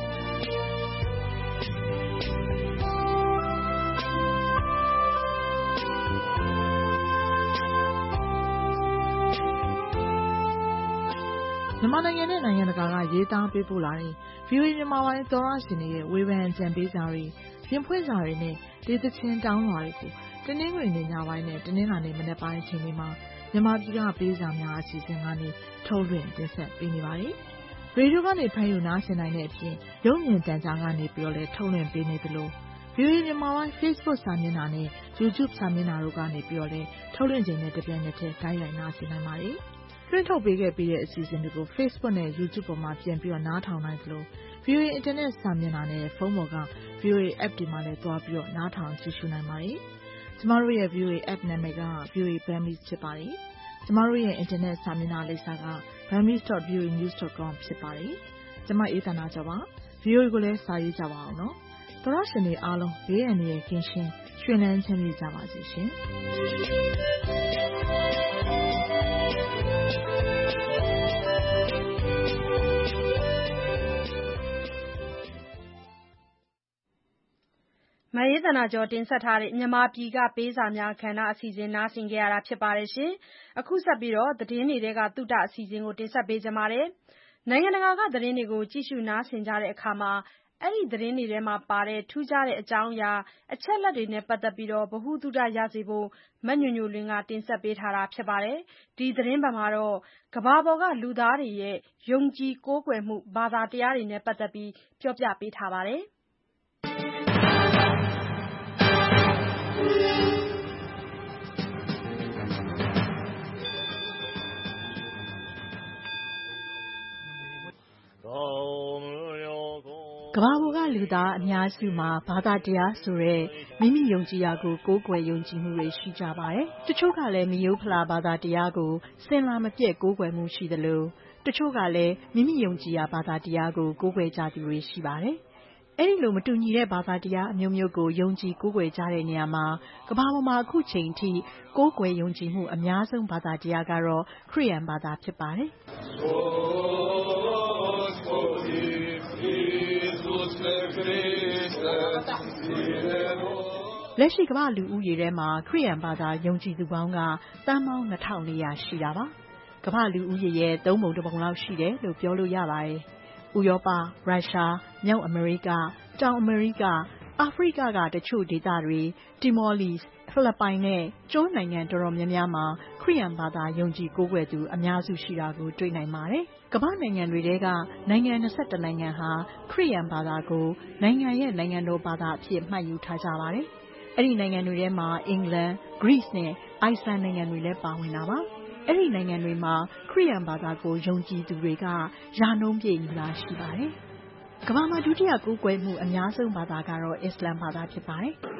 [SPEAKER 6] မြန်မာနိုင်ငံနဲ့နိုင်ငံတကာကရေးသားပေးပို့လာတဲ့ ဗီအိုအေ မြန်မာပိုင်းသောရရှင်တွေရဲ့ဝေဖန်အကြံပေးစာတွေရင်ဖွင့်စာတွေနဲ့ဒေသချင်းတောင်းလွှာတွေကိုတနင်္ဂနွေနေ့ညပိုင်းနဲ့တနင်္လာနေ့မနက်ပိုင်းအချိန်တွေမှာမြန်မာပြည်ကပေးစာများအစီအစဉ်ကနေထုတ်လွှင့်တင်ဆက်ပေးနေပါတယ်။ရေဒီယိုကနေဖမ်းယူနားဆင်နိုင်တဲ့အပြင်ရုပ်မြင်သံကြားကနေပြီးတော့လည်းထုတ်လွှင့်ပေးနေသလို ဗီအိုအေ မြန်မာပိုင်း Facebook စာမျက်နှာနဲ့ YouTube စာမျက်နှာတို့ကနေပြီးတော့လည်းထုတ်လွှင့်ခြင်းနဲ့တပြိုင်နက်တည်းတိုက်ရိုက်နားဆင်နိုင်ပါတယ်။လွှင့်ထုတ်ပေးခဲ့ပြီးတဲ့အစီအစဉ်တွေကို Facebook နဲ့ YouTube ပေါ်မှာပြန်ပြီးတော့နားထောင်နိုင်သလို ဗီအိုအေ Internet စာမျက်နှာနဲ့ဖုန်းပေါ်က ဗီအိုအေ App တွေမှာလည်းသွားပြီးတော့နားထောင်ကြည့်ရှုနိုင်ပါတယ်။ကျမတို့ရဲ့ ဗီအိုအေ App နာမည်က ဗီအိုအေ Burmese ဖြစ်ပါတယ်။ကျမတို့ရဲ့ Internet စာမျက်နှာလိပ်စာက burmese dot v o a news dot com ဖြစ်ပါတယ်။ကျမအေးသန္တာကျော်ပါ။ ဗီအိုအေကိုလည်းစာရေးကြပါအောင်နော်။သောရရှင်တွေအားလုံးဘေးအန္တရာယ်ကင်းရှင်းရွှင်လန်းချမ်းမြေ့ကြပါစေရှင်။
[SPEAKER 2] မအေးသန္တာကျော်တင်ဆက်ထားတဲ့မြန်မာပြည်ကပေးစာများခန္ဓာအစီအစဉ်နားဆင်ကြရတာဖြစ်ပါတယ်ရှင်။အခုဆက်ပြီးတော့သတင်းတွေကသုတအစီအစဉ်ကိုတင်ဆက်ပေးကြပါမယ်။နိုင်ငံတကာကသတင်းတွေကိုကြည့်ရှုနားဆင်ကြတဲ့အခါမှာအဲ့ဒီသတင်းတွေထဲမှာပါတဲ့ထူးခြားတဲ့အကြောင်းအရာအချက်လက်တွေနဲ့ပတ်သက်ပြီးတော့ဗဟုသုတရစေဖို့မညွညွလင်းကတင်ဆက်ပေးထားတာဖြစ်ပါတယ်။ဒီသတင်းပတ်မှာတော့ကမ္ဘာပေါ်ကလူသားတွေရဲ့ယုံကြည်ကိုးကွယ်မှုဘာသာတရားတွေနဲ့ပတ်သက်ပြီးပြောပြပေးထားပါတယ်။
[SPEAKER 15] ကမ္ဘာပေါ်ကလူသားအများစုမှာဘာသာတရားဆိုတဲ့မိမိယုံကြည်ရာကိုကိုးကွယ်ယုံကြည်မှုတွေရှိကြပါတယ်။တချို့ကလည်းမိယုဖလာဘာသာတရားကိုစင်လာမပြည့်ကိုးကွယ်မှုရှိသလိုတချို့ကလည်းမိမိယုံကြည်ရာဘာသာတရားကိုကိုးကွယ်ကြသူတွေရှိပါတယ်။အဲဒီလိုမတူညီတဲ့ဘာသာတရားအမျိုးမျိုးကိုယုံကြည်ကိုးကွယ်ကြတဲ့နေရာမှာကမ္ဘာပေါ်မှာအခုချိန်ထိကိုးကွယ်ယုံကြည်မှုအများဆုံးဘာသာတရားကတော့ခရစ်ယာန်ဘာသာဖြစ်ပါတယ်။လက်ရှိကမ္ဘာလူဦးရေထဲမှာခရစ်ယာန်ဘာသာယုံကြည်သူပေါင်းကသန်းပေါင်းနှစ်ထောင်လေးရာရှိတာပါ။ကမ္ဘာလူဦးရေရဲ့သုံးပုံတစ်ပုံလောက်ရှိတယ်လို့ပြောလို့ရပါတယ်။ဥရောပ၊ရုရှား၊မြောက်အမေရိက၊တောင်အမေရိက၊အာဖရိကကတချို့ဒေသတွေတီမောလီစ်၊ဖိလစ်ပိုင်နဲ့ကျွန်းနိုင်ငံတော်တော်များများမှာခရစ်ယာန်ဘာသာယုံကြည်ကိုးကွယ်သူအများစုရှိတာကိုတွေ့နိုင်ပါတယ်။ကမ္ဘာနိုင်ငံတွေထဲကနိုင်ငံ၂၁နိုင်ငံဟာခရစ်ယာန်ဘာသာကိုနိုင်ငံရဲ့နိုင်ငံတော်ဘာသာအဖြစ်မှတ်ယူထားကြပါတယ်။အဲ့ဒီနိုင်ငံတွေထဲမှာအင်္ဂလန်၊ဂရိနဲ့အိုက်စလန်နိုင်ငံတွေလည်းပါဝင်တာပါ။အဲ့ဒီနိုင်ငံတွေမှာခရစ်ယာန်ဘာသာကိုယုံကြည်သူတွေကရာနှုန်းပြည့်နီးပါးရှိပါတယ်။ကမ္ဘာမှာဒုတိယကိုးကွယ်မှုအများဆုံးဘာသာကတော့အစ္စလမ်ဘာသာဖြစ်ပါတယ်။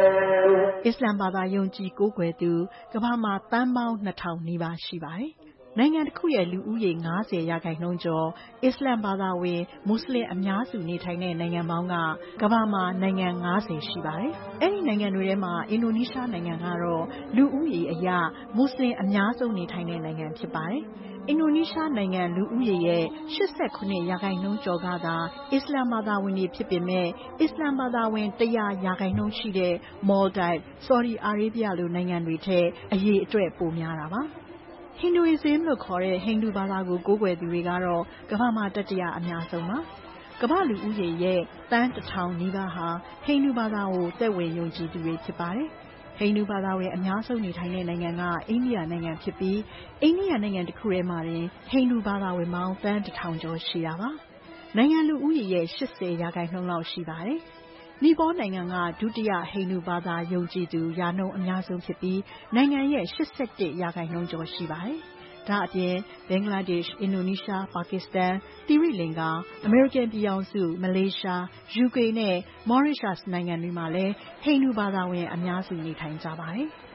[SPEAKER 15] အစ္စလမ်ဘာသာယုံကြည်ကိုးကွယ်သူကမ္ဘာမှာသန်းပေါင်းနှစ်ထောင်နီးပါးရှိပါတယ်။နိုင်ငံတစ်ခုရဲ့လူဦးရေ၅၀ရာခိုင်နှုန်းကျော်အစ္စလာမ်ဘာသာဝင်မွတ်စလင်အများစုနေထိုင်တဲ့နိုင်ငံပေါင်းကကမ္ဘာမှာနိုင်ငံ၅၀ရှိပါတယ်။အဲဒီနိုင်ငံတွေထဲမှာအင်ဒိုနီးရှားနိုင်ငံကတော့လူဦးရေအရမွတ်စလင်အများဆုံးနေထိုင်တဲ့နိုင်ငံဖြစ်ပါတယ်။အင်ဒိုနီးရှားနိုင်ငံလူဦးရေရဲ့၈၇ရာခိုင်နှုန်းကျော်ကသာအစ္စလာမ်ဘာသာဝင်တွေဖြစ်ပေမဲ့အစ္စလာမ်ဘာသာဝင်၁၀၀ရာခိုင်နှုန်းရှိတဲ့မော်လ်ဒိုက်၊ဆော်ဒီအာရေဗျလိုနိုင်ငံတွေထက်အရေအတွက်ပိုများတာပါ။ဟိန္ဒူအစ္စလို့ခေါ်တဲ့ဟိန္ဒူဘာသာကိုကိုးကွယ်သူတွေကတော့ကမ္ဘာမှာတတိယအများဆုံးပါ။ကမ္ဘာလူဦးရေရဲ့သန်းတစ်ထောင်နီးပါးဟာဟိန္ဒူဘာသာကိုသက်ဝင်ယုံကြည်သူတွေဖြစ်ပါတယ်။ဟိန္ဒူဘာသာဝင်အများဆုံးနေထိုင်တဲ့နိုင်ငံကအိန္ဒိယနိုင်ငံဖြစ်ပြီးအိန္ဒိယနိုင်ငံတစ်ခုထဲမှာတင်ဟိန္ဒူဘာသာဝင်ပေါင်းသန်းတစ်ထောင်ကျော်ရှိတာပါ။နိုင်ငံလူဦးရေရဲ့၈၀ရာခိုင်နှုန်းလောက်ရှိပါတယ်။နီပေါနိုင်ငံကဒုတိယဟိန္ဒူဘာသာယုံကြည်သူရာနှုန်းအများဆုံးဖြစ်ပြီးနိုင်ငံရဲ့၈၁ရာခိုင်နှုန်းကျော်ရှိပါတယ်။ဒါအပြင်ဘင်္ဂလားဒေ့ရှ်၊အင်ဒိုနီးရှား၊ပါကစ္စတန်၊သီရိလင်္ကာ၊အမေရိကန်ပြည်ထောင်စု၊မလေးရှား၊ယူကေနဲ့မော်ရီရှပ်စ်နိုင်ငံတွေမှာလည်းဟိန္ဒူဘာသာဝင်အများစုနေထိုင်ကြပါတယ်။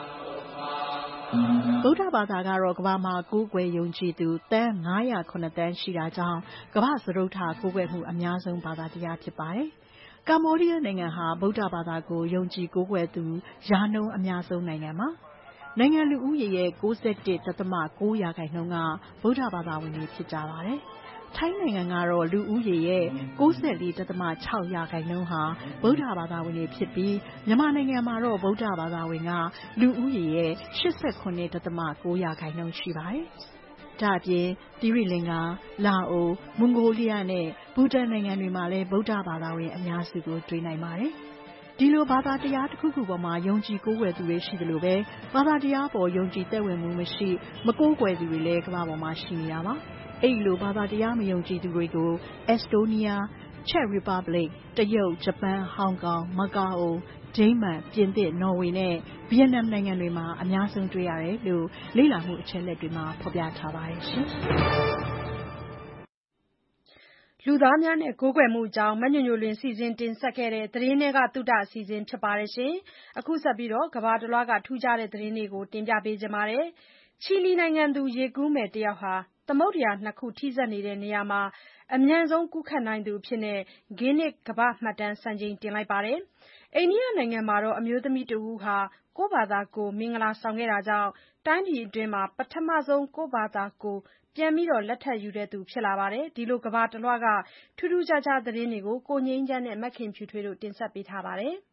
[SPEAKER 15] ဗုဒ္ဓဘာသာကတော့ကမ္ဘာမှာကိုးကွယ်ယုံကြည်သူသန်း၅၀၇သန်းရှိတာကြောင့်ကမ္ဘာစတုတ္ထကိုးကွယ်မှုအများဆုံးဘာသာတရားဖြစ်ပါတယ်။ကမ္ဘောဒီးယားနိုင်ငံဟာဗုဒ္ဓဘာသာကိုယုံကြည်ကိုးကွယ်သူရာနှုန်းအများဆုံးနိုင်ငံပါ။နိုင်ငံလူဦးရေရဲ့၉၁.၉ရာခိုင်နှုန်းကဗုဒ္ဓဘာသာဝင်တွေဖြစ်ကြပါတယ်။ထိုင်းနိုင်ငံကတော့လူဦးရေရဲ့၉၄.၆ရာခိုင်နှုန်းဟာဗုဒ္ဓဘာသာဝင်တွေဖြစ်ပြီးမြန်မာနိုင်ငံမှာတော့ဗုဒ္ဓဘာသာဝင်ကလူဦးရေရဲ့၈၇.၉ရာခိုင်နှုန်းရှိပါတယ်။ဒါအပြင်သီရိလင်္ကာ၊လာအို၊မွန်ဂိုလီးယားနဲ့ဘူတန်နိုင်ငံတွေမှာလည်းဗုဒ္ဓဘာသာဝင်အများစုကိုတွေ့နိုင်ပါတယ်။ဒီလိုဘာသာတရားတစ်ခုခုပေါ်မှာယုံကြည်ကိုးကွယ်သူတွေရှိသလိုပဲဘာသာတရားပေါ်ယုံကြည်သက်ဝင်မှုမရှိမကိုးကွယ်သူတွေလည်းကမ္ဘာပေါ်မှာရှိနေတာပါ။အဲဒီလိုဘာသာတရားမယုံကြည်သူတွေကိုအက်စတိုးနီးယား၊ချက်ရီပတ်ဘလစ်၊တရုတ်၊ဂျပန်၊ဟောင်ကောင်၊မကာအို၊ဒိန်းမတ်၊ပြင်သစ်၊နော်ဝေနဲ့ဗီယက်နမ်နိုင်ငံတွေမှာအများဆုံးတွေ့ရတယ်လို့လေ့လာမှုအချက်အလက်တွေမှာဖော်ပြထားပါတယ်ရှင်။
[SPEAKER 2] လူသားများနဲ့ကိုးကွယ်မှုအကြောင်းမညိုညိုလွင်စီစဉ်တင်ဆက်ခဲ့တဲ့သတင်းထဲကသုတအစီအစဉ်ဖြစ်ပါတယ်ရှင်။အခုဆက်ပြီးကမ္ဘာတလွှားကထူးခြားတဲ့သတင်းတွေကိုတင်ပြပေးကြပါမယ်။ချီလီနိုင်ငံသူရေကူးမယ်တယောက်ဟာသမုဒ္ဒရာနှစ်ခုထိစပ်နေတဲ့နေရာမှာအမြန်ဆုံးကူးခတ်နိုင်သူအဖြစ် Guinness ကမ္ဘာ့မှတ်တမ်းစံချိန်တင်လိုက်ပါတယ်။အိန္ဒိယနိုင်ငံမှာအမျိုးသမီးတဦးဟာကိုယ့်ဘာသာကိုယ်မင်္ဂလာဆောင်ခဲ့တာကြောင့်တိုင်းပြည်အတွင်းပထမဆုံးကိုယ့်ဘာသာကိုယ်ပြန်လက်ထပ်ယူသူဖြစ်လာပါတယ်။ဒီလိုကမ္ဘာတလွှားကထူးထူးခြားခြားသတင်းတွေကိုကိုငြိမ်းချမ်းနဲ့မခင်ဖြူထွေးတို့တင်ဆက်ပေးထားပါတယ်။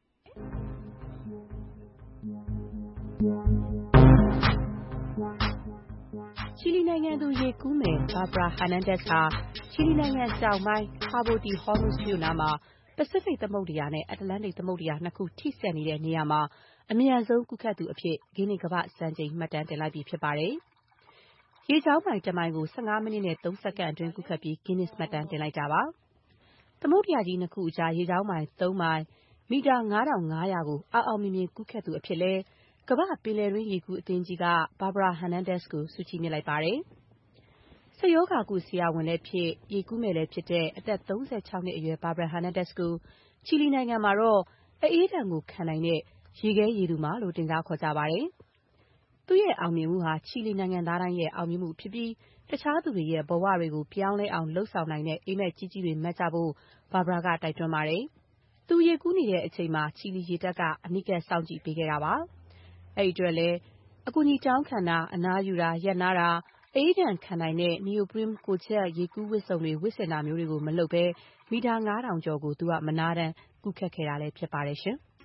[SPEAKER 16] ချီလီနိုင်ငံသူရေကူးမယ်ဘာဘရာဟာနန်ဒက်စ်ဟာချီလီနိုင်ငံတောင်ပိုင်းကာဘိုတီဟောနုစ်မြို့နားမှာပစိဖိတ်သမုဒ္ဒရာနဲ့အတ္တလန္တိတ်သမုဒ္ဒရာနှစ်ခုထိစပ်နေတဲ့နေရာမှာအမြန်ဆုံးကူးခတ်သူအဖြစ်ဂိနေကမ္ဘာ့စံချိန်မှတ်တမ်းတင်လိုက်ပြီဖြစ်ပါတယ်။ရေကြောင်းမိုင်တစ်မိုင်ကို၁၅မိနစ်နဲ့၃စက္ကန့်အတွင်းကူးခတ်ပြီး Guinness မှတ်တမ်းတင်လိုက်တာပါ။သမုဒ္ဒရာကြီးနှစ်ခုအကြားရေကြောင်းမိုင်သုံးမိုင်၊မီတာငါးထောင်ငါးရာကိုအောင်အောင်မြင်မြင်ကူးခတ်သူအဖြစ်လည်းကမ္ဘာ့ပင်လယ်တွင်းရေကူးအသင်းကြီးကဘာဘရာဟာနန်ဒက်စ်ကိုဆုချီးမြှင့်လိုက်ပါတယ်။စိတ်ရောဂါကုဆရာဝန်လည်းဖြစ်ရေကူးမယ်လည်းဖြစ်တဲ့အသက်၃၆နှစ်အရွယ်ဘာဘရာဟာနန်ဒက်စ်ကိုချီလီနိုင်ငံမှာတော့အအေးဒဏ်ကိုခံနိုင်တဲ့ရေခဲရေသူမလို့တင်စားခေါ်ကြပါတယ်။သူ့ရဲ့အောင်မြင်မှုဟာချီလီနိုင်ငံသားတိုင်းရဲ့အောင်မြင်မှုဖြစ်ပြီးတခြားသူတွေရဲ့ဘဝတွေကိုပြောင်းလဲအောင်လှုပ်ဆောင်နိုင်တဲ့အိမ်မက်ကြီးကြီးတွေမက်ကြဖို့ဘာဘရာကတိုက်တွန်းပါတယ်။သူရေကူးနေတဲ့အချိန်မှာချီလီရေတပ်ကအနီးကပ်စောင့်ကြည့်ပေးခဲ့တာပါ။အဲဒီအတွက်လည်းအကူအညီတောင်းခံတာ၊အနားယူတာ၊ရပ်နားတာ၊အအေးဒဏ်ခံနိုင်တဲ့နီယိုပရင်းကိုချက်ရေကူးဝတ်စုံတွေဝတ်ဆင်တာမျိုးတွေကိုမလုပ်ဘဲမီတာငါးထောင်ကျော်ကိုသူကမနားတမ်းကူးခတ်ခဲ့တာလည်းဖြစ်ပါတယ်ရှင်။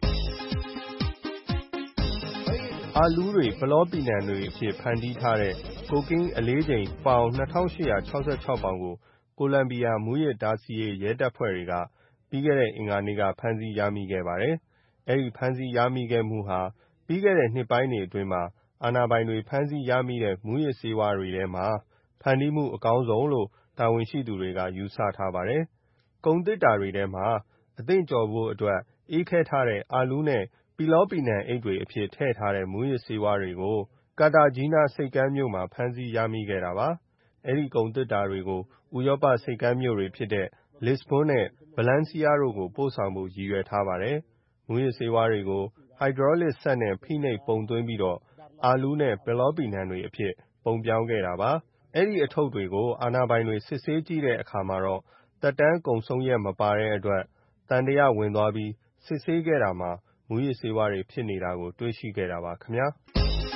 [SPEAKER 17] အာလူးတွေ၊ပလောပီနံတွေအဖြစ်ဖန်တီးထားတဲ့ကိုကိန်းအလေးချိန်ပေါင်နှစ်ထောင်ရှစ်ရာခြောက်ဆယ့်ခြောက်ပေါင်ကိုကိုလံဘီယာမူးယစ်တားဆီးရေးရဲတပ်ဖွဲ့တွေကပြီးခဲ့တဲ့အင်္ဂါနေ့ကဖမ်းဆီးရမိခဲ့ပါတယ်။အဲဒီဖမ်းဆီးရမိခဲ့မှုဟာပြီးခဲ့တဲ့နှစ်ပိုင်းတွေအတွင်းမှာအာဏာပိုင်တွေဖမ်းဆီးရမိတဲ့မူးယစ်ဆေးဝါးတွေထဲမှာဖန်တီးမှုအကောင်းဆုံးလို့တာဝန်ရှိသူတွေကယူဆထားပါတယ်။ကုန်သေတ္တာတွေထဲမှာအသင့်လျော်ဖို့အတွက်အေးခဲထားတဲ့အာလူးနဲ့ပီလောပီနံအိတ်တွေအဖြစ်ထည့်ထားတဲ့မူးယစ်ဆေးဝါးတွေကိုကာတာဂျီးနားဆိပ်ကမ်းမြို့မှာဖမ်းဆီးရမိခဲ့တာပါ။အဲဒီကုန်သေတ္တာတွေကိုဥရောပဆိပ်ကမ်းမြို့တွေဖြစ်တဲ့လစ်စဘွန်းနဲ့ဗလန်းစီးယားတို့ကိုပို့ဆောင်ဖို့ရည်ရွယ်ထားပါတယ်။မူးယစ်ဆေးဝါးတွေကိုဟိုက်ဒရောလစ်စက်နဲ့ဖိနှိပ်ပုံသွင်းပြီးအာလူးနဲ့ပီလောပီနံတွေအဖြစ်ပုံပြောင်းခဲ့တာပါ။ အဲဒီအထုပ်တွေကိုအာဏာပိုင်တွေစစ်ဆေးကြည့်တဲ့အခါမှာတော့သက်တမ်းကုန်ဆုံးရက်မပါတဲ့အတွက်သံသယဝင်သွားပြီးစစ်ဆေးခဲ့တာမှာမူးယစ်ဆေးဝါးတွေဖြစ်နေတာကိုတွေ့ရှိခဲ့တာပါခင်ဗျာ။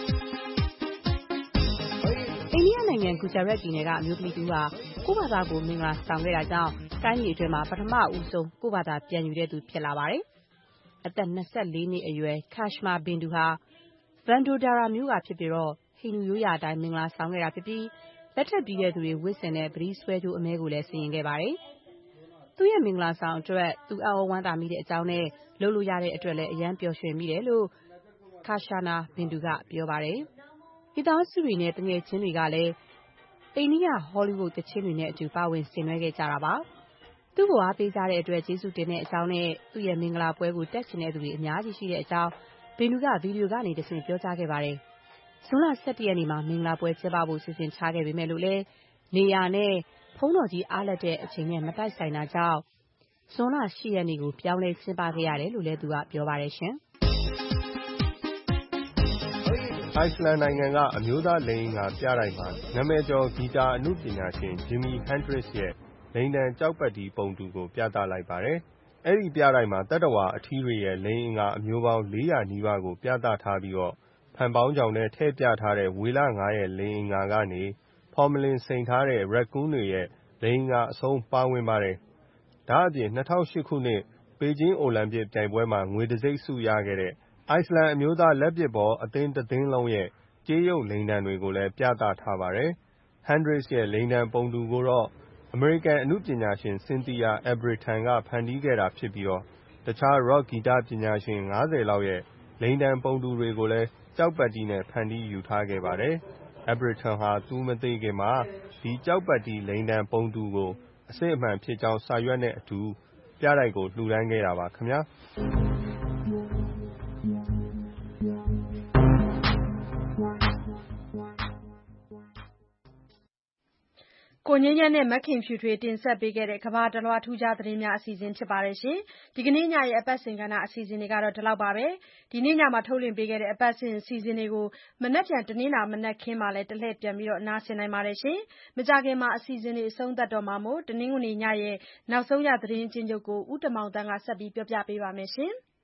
[SPEAKER 16] အိန္ဒိယနိုင်ငံဂူဂျာရတ်ပြည်နယ်ကအမျိုးသမီးတူဟာကိုယ့်ဘာသာကိုမင်္ဂလာဆောင်ခဲ့တာကြောင့်တိုင်းပြည်အတွင်းမှာပထမဦးဆုံးကိုယ့်ဘာသာပြန်ယူတဲ့သူဖြစ်လာပါတယ်။အသက်၂၄နှစ်အရွယ် Kashma Bindu ဟာ Vandodara မြို့ကဖြစ်ပြီးဟိန္ဒူရိုးရာအတိုင်းမင်္ဂလာဆောင်ခဲ့တာဖြစ်ပြီးလက်ထပ်ပြီးတဲ့သူတွေဝတ်ဆင်တဲ့ပတိဆွဲကြိုးအမဲကိုလည်းစီရင်ခဲ့ပါတယ်။သူ့ရဲ့မင်္ဂလာဆောင်အတွက်သူအံ့ဩဝမ်းသာမိတဲ့အကြောင်းနဲ့လုပ်လို့ရတဲ့အတွက်လည်းအရန်ပျော်ရွှင်မိတယ်လို့ Kashana Bindu ကပြောပါတယ်။မိသားစုတွေနဲ့တငယ်ချင်းတွေကလည်းအိန္ဒိယဟောလိဝုဒ်သီချင်းတွေနဲ့အတူပါဝင်ဆင်နွှဲခဲ့ကြတာပါ။သူ့ကိုအားပေးကြတဲ့အတွက်ကျေးဇူးတင်တဲ့အကြောင်းနဲ့သူ့ရဲ့မင်္ဂလာပွဲကိုတက်ချင်တဲ့သူတွေအများကြီးရှိတဲ့အကြောင်းဘင်ဒူကဗီဒီယိုကနေတဆင့်ပြောကြားခဲ့ပါတယ်။ဇွန်လ၁၁ရက်နေ့မှာမင်္ဂလာပွဲကျင်းပဖို့စီစဉ်ထားခဲ့ပေမဲ့လို့လည်းနေရာနဲ့ဘုန်းတော်ကြီးအားလက်တဲ့အချိန်နဲ့မတိုက်ဆိုင်တာကြောင့်ဇွန်လ၈ရက်နေ့ကိုပြောင်းလဲကျင်းပခဲ့ရတယ်လို့လည်းသူကပြောပါတယ်ရှင်။
[SPEAKER 17] အိုက်စလန်နိုင်ငံကအမျိုးသားလိင်အင်္ဂါပြတိုက်မှာနာမည်ကျော်ဂီတာအနုပညာရှင် Jimi Hendrix ရဲ့လိင်တံကျောက်ပတ်တီးပုံတူကိုပြသလိုက်ပါတယ်။အဲဒီပြတိုက်မှာသတ္တဝါအထီးတွေရဲ့လိင်အင်္ဂါအမျိုးပေါင်းလေးရာနီးပါးကိုပြသထားပြီးတော့ဖန်ပေါင်းချောင်နဲ့ထည့်ပြထားတဲ့ဝေလငါးရဲ့လိင်အင်္ဂါကနေဖော်မလင်စိန်ထားတဲ့ Raccoon တွေရဲ့လိင်အင်္ဂါအဆုံးပါဝင်ပါတယ်။ဒါ့အပြင်၂၀၀၈ခုနှစ်ပေကျင်းအိုလံပစ်ပြိုင်ပွဲမှာငွေတံဆိပ်ဆုရခဲ့တဲ့အိုက်စလန်အမျိုးသားလက်ပစ်ဘောအသင်းတစ်သင်းလုံးရဲ့ကြေးရုပ်လိင်တံတွေကိုလည်းပြသထားပါတယ်။ Hendrix ရဲ့လိင်တံပုံတူကိုတော့အမေရိကန်အနုပညာရှင် Cynthia Everett ကဖန်တီးခဲ့တာဖြစ်ပြီးတော့တခြား Rock ဂီတပညာရှင်ငါးဆယ်လောက်ရဲ့လိင်တံပုံတူတွေကိုလည်းကျောက်ပတ်တီးနဲ့ဖန်တီးယူထားခဲ့ပါတယ်။ Everett ဟာသူမသေခင်မှာဒီကျောက်ပတ်တီးလိင်တံပုံတူကိုအစစ်အမှန်ဖြစ်ကြောင်းစာရွက်နဲ့အတူပြတိုက်ကိုလှူဒါန်းခဲ့တာပါခင်ဗျာ။
[SPEAKER 2] ကိုငြိမ်းချမ်းနဲ့မခင်ဖြူထွေးတင်ဆက်ပေးခဲ့တဲ့ကမ္ဘာတလွှာထူးခြားသတင်းများအစီအစဉ်ဖြစ်ပါတယ်ရှင်။ဒီကနေ့ညရဲ့အပတ်စဉ်ကဏ္ဍအစီအစဉ်တွေကတော့ဒီလောက်ပါပဲ။ဒီနေ့ညမှာထုတ်လွှင့်ပေးခဲ့တဲ့အပတ်စဉ်အစီအစဉ်တွေကိုမနက်ဖြန်တနင်္လာမနက်ခင်းမှာလည်းတလှည့်ပြန်ပြီးတော့နားဆင်နိုင်ပါတယ်ရှင်။မကြခင်မှာအစီအစဉ်တွေအဆုံးသတ်တော့မှာမို့တနင်္ဂနွေညရဲ့နောက်ဆုံးရသတင်းချင်းချုပ်ကိုဦးတမောင်တန်းကဆက်ပြီးပြောပြပေးပါမယ်ရှင်။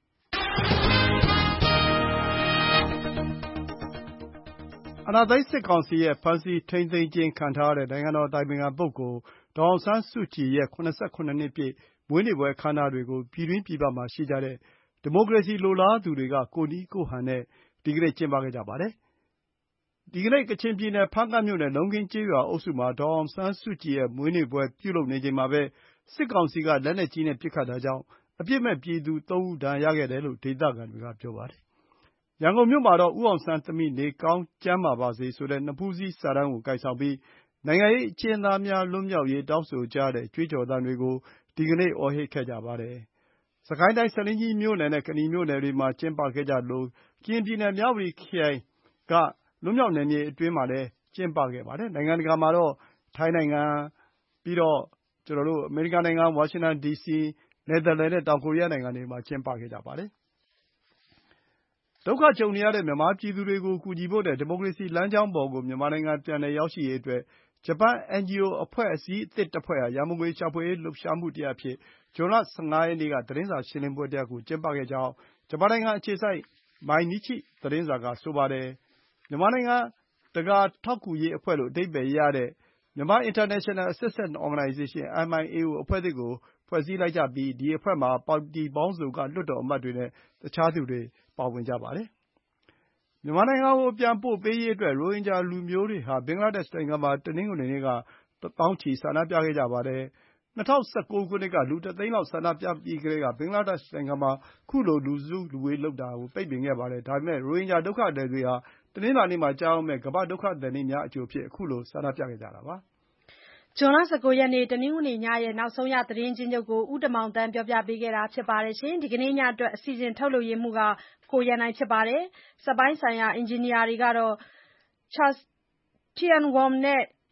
[SPEAKER 3] အာဏာသိမ်းစစ်ကောင်စီရဲ့ဖမ်းဆီးထိန်းသိမ်းခြင်းခံထားရတဲ့နိုင်ငံတော်အတိုင်ပင်ခံပုဂ္ဂိုလ်ဒေါ်အောင်ဆန်းစုကြည်ရဲ့၇၇နှစ်ပြည့်မွေးနေ့ပွဲအခမ်းအနားတွေကိုပြည်တွင်းပြည်ပမှာရှိကြတဲ့ဒီမိုကရေစီလိုလားသူတွေကကိုယ့်နည်းကိုယ့်ဟန်နဲ့ဒီကနေ့ကျင်းပခဲ့ကြပါတယ်။ဒီကနေ့ကချင်ပြည်နယ်ဖားကန့်မြို့နယ်လုံးခင်းကျေးရွာအုပ်စုမှာဒေါ်အောင်ဆန်းစုကြည်ရဲ့မွေးနေ့ပွဲပြုလုပ်နေချိန်မှာပဲစစ်ကောင်စီကလက်နက်ကြီးနဲ့ပစ်ခတ်တာကြောင့်အပြစ်မဲ့ပြည်သူသုံးဦးဒဏ်ရာရခဲ့တယ်လို့ဒေသခံတွေကပြောပါတယ်။ရန်ကုန်မြို့မှာတော့ဦးအောင်ဆန်းသမီးနေကောင်းကျန်းမာပါစေဆိုတဲ့နဖူးစည်းစာတမ်းကိုကိုင်ဆောင်ပြီးနိုင်ငံရေးအကျဉ်းသားများလွတ်မြောက်ရေးတောင်းဆိုကြတဲ့ကြွေးကြော်သံတွေကိုဒီကနေ့အော်ဟစ်ခဲ့ကြပါတယ်။စစ်ကိုင်းတိုင်းဆားလင်းကြီးမြို့နယ်နဲ့ကနီမြို့နယ်တွေမှာကျင်းပခဲ့ကြသလိုကရင်ပြည်နယ်မြဝတီခရိုင်ကလွတ်မြောက်နယ်မြေအတွင်းမှာလည်းကျင်းပခဲ့ပါတယ်။နိုင်ငံတကာမှာတော့ထိုင်းနိုင်ငံပြီးတော့ကျွန်တော်တို့အမေရိကန်နိုင်ငံဝါရှင်တန်ဒီစီနယ်သာလန်နဲ့တောင်ကိုရီးယားနိုင်ငံတွေမှာကျင်းပခဲ့ကြပါတယ်။ဒုက္ခကြုံနေရတဲ့မြန်မာပြည်သူတွေကိုကူညီဖို့နဲ့ဒီမိုကရေစီလမ်းကြောင်းပေါ်ကိုမြန်မာနိုင်ငံပြန်လည်ရောက်ရှိရေးအတွက်ဂျပန် အန်ဂျီအို အဖွဲ့အစည်းအသစ်တစ်ဖွဲ့ဟာရန်ပုံငွေရှာဖွေရေးလှုပ်ရှားမှုတစ်ရပ်အဖြစ်ဇွန်လ၁၅ရက်နေ့ကသတင်းစာရှင်းလင်းပွဲတစ်ရပ်ကိုကျင်းပခဲ့ကြောင်းဂျပန်နိုင်ငံအခြေစိုက် Mainichi သတင်းစာကဆိုပါတယ်။မြန်မာနိုင်ငံတကာထောက်ကူရေးအဖွဲ့လို့အဓိပ္ပါယ်ရတဲ့ Myanmar International Assistance Organization အမ် အိုင် အေ အို အဖွဲ့သစ်ကိုဖွဲ့စည်းလိုက်ကြပြီးဒီအဖွဲ့မှာပါတီပေါင်းစုံကလွှတ်တော်အမတ်တွေနဲ့တခြားသူတွေပါဝင်ကြပါတယ်။မြန်မာနိုင်ငံကိုပြန်ပို့ပေးရေးအတွက်ရိုဟင်ဂျာလူမျိုးတွေဟာဘင်္ဂလားဒေ့ရှ်နိုင်ငံမှာတနင်္ဂနွေနေ့ကသောင်းချီဆန္ဒပြခဲ့ကြပါတယ်။၂၀၁၉ခုနှစ်ကလူတစ်သိန်းလောက်ဆန္ဒပြပြီးကတည်းကဘင်္ဂလားဒေ့ရှ်နိုင်ငံမှာခုလိုလူစုလူဝေးလုပ်တာကိုပိတ်ပင်ခဲ့ပါတယ်။ဒါပေမဲ့ရိုဟင်ဂျာဒုက္ခသည်တွေဟာတနင်္လာနေ့မှာကျရောက်မယ့်ကမ္ဘာ့ဒုက္ခသည်နေ့များအကြိုအဖြစ်ခုလိုဆန္ဒပြခဲ့ကြတာပါ။ဇွန်လ၁၉ရက်နေ့တနင်္ဂနွေညရဲ့နောက်ဆုံးရသတင်းချင်းချုပ်ကိုဦးတင်မောင်သန်းပြောပြပေးခဲ့တာဖြစ်ပါတယ်ရှင်။ဒီကနေ့ညအတွက်အစီအစဉ်ထုတ်လုပ်ရေးမှူးကကိုရန်နိုင်ဖြစ်ပါတယ်။စက်ပိုင်းဆိုင်ရာအင်ဂျင်နီယာတွေကတော့ Charles Tian Wom နဲ့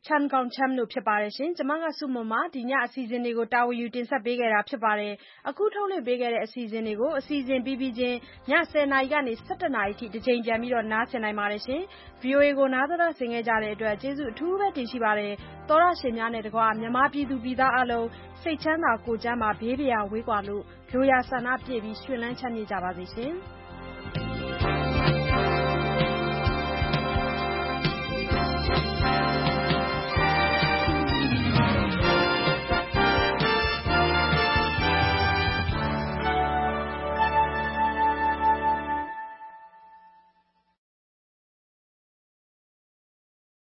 [SPEAKER 2] ချန်ကောင်ချမ်တို့ဖြစ်ပါတယ်ရှင်ကျွန်မကစုမမဒီညအစီအစဉ်တွေကိုတာဝန်ယူတင်ဆက်ပေးခဲ့တာဖြစ်ပါတယ်အခုထုတ်လွှင့်ပေးခဲ့တဲ့အစီအစဉ်တွေကိုအစီအစဉ်ပြီးပြီးချင်းညဆယ်နာရီကနေဆယ့်တစ်နာရီထိတစ်ချိန်ပြန်ပြီးတော့နားဆင်နိုင်ပါတယ်ရှင် ဗွီအိုအေ ကိုနားသားဆင်ခဲ့ကြတဲ့အတွက်ကျေးဇူးအထူးပဲတင်ရှိပါတယ်သောရရှင်များနဲ့တကွာမြန်မာပြည်သူပြည်သားအလုံးစိတ်ချမ်းသာကိုယ်ကျန်းမာဘေးပရာဝေးကွာလို့လိုရာဆန္ဒပြည့်ပြီးရှင်လန်းချမ်းမြေ့ကြပါစေရှင်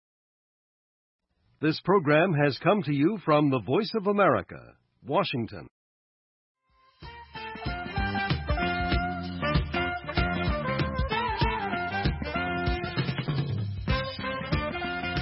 [SPEAKER 1] This program has come to you from the Voice of America, Washington.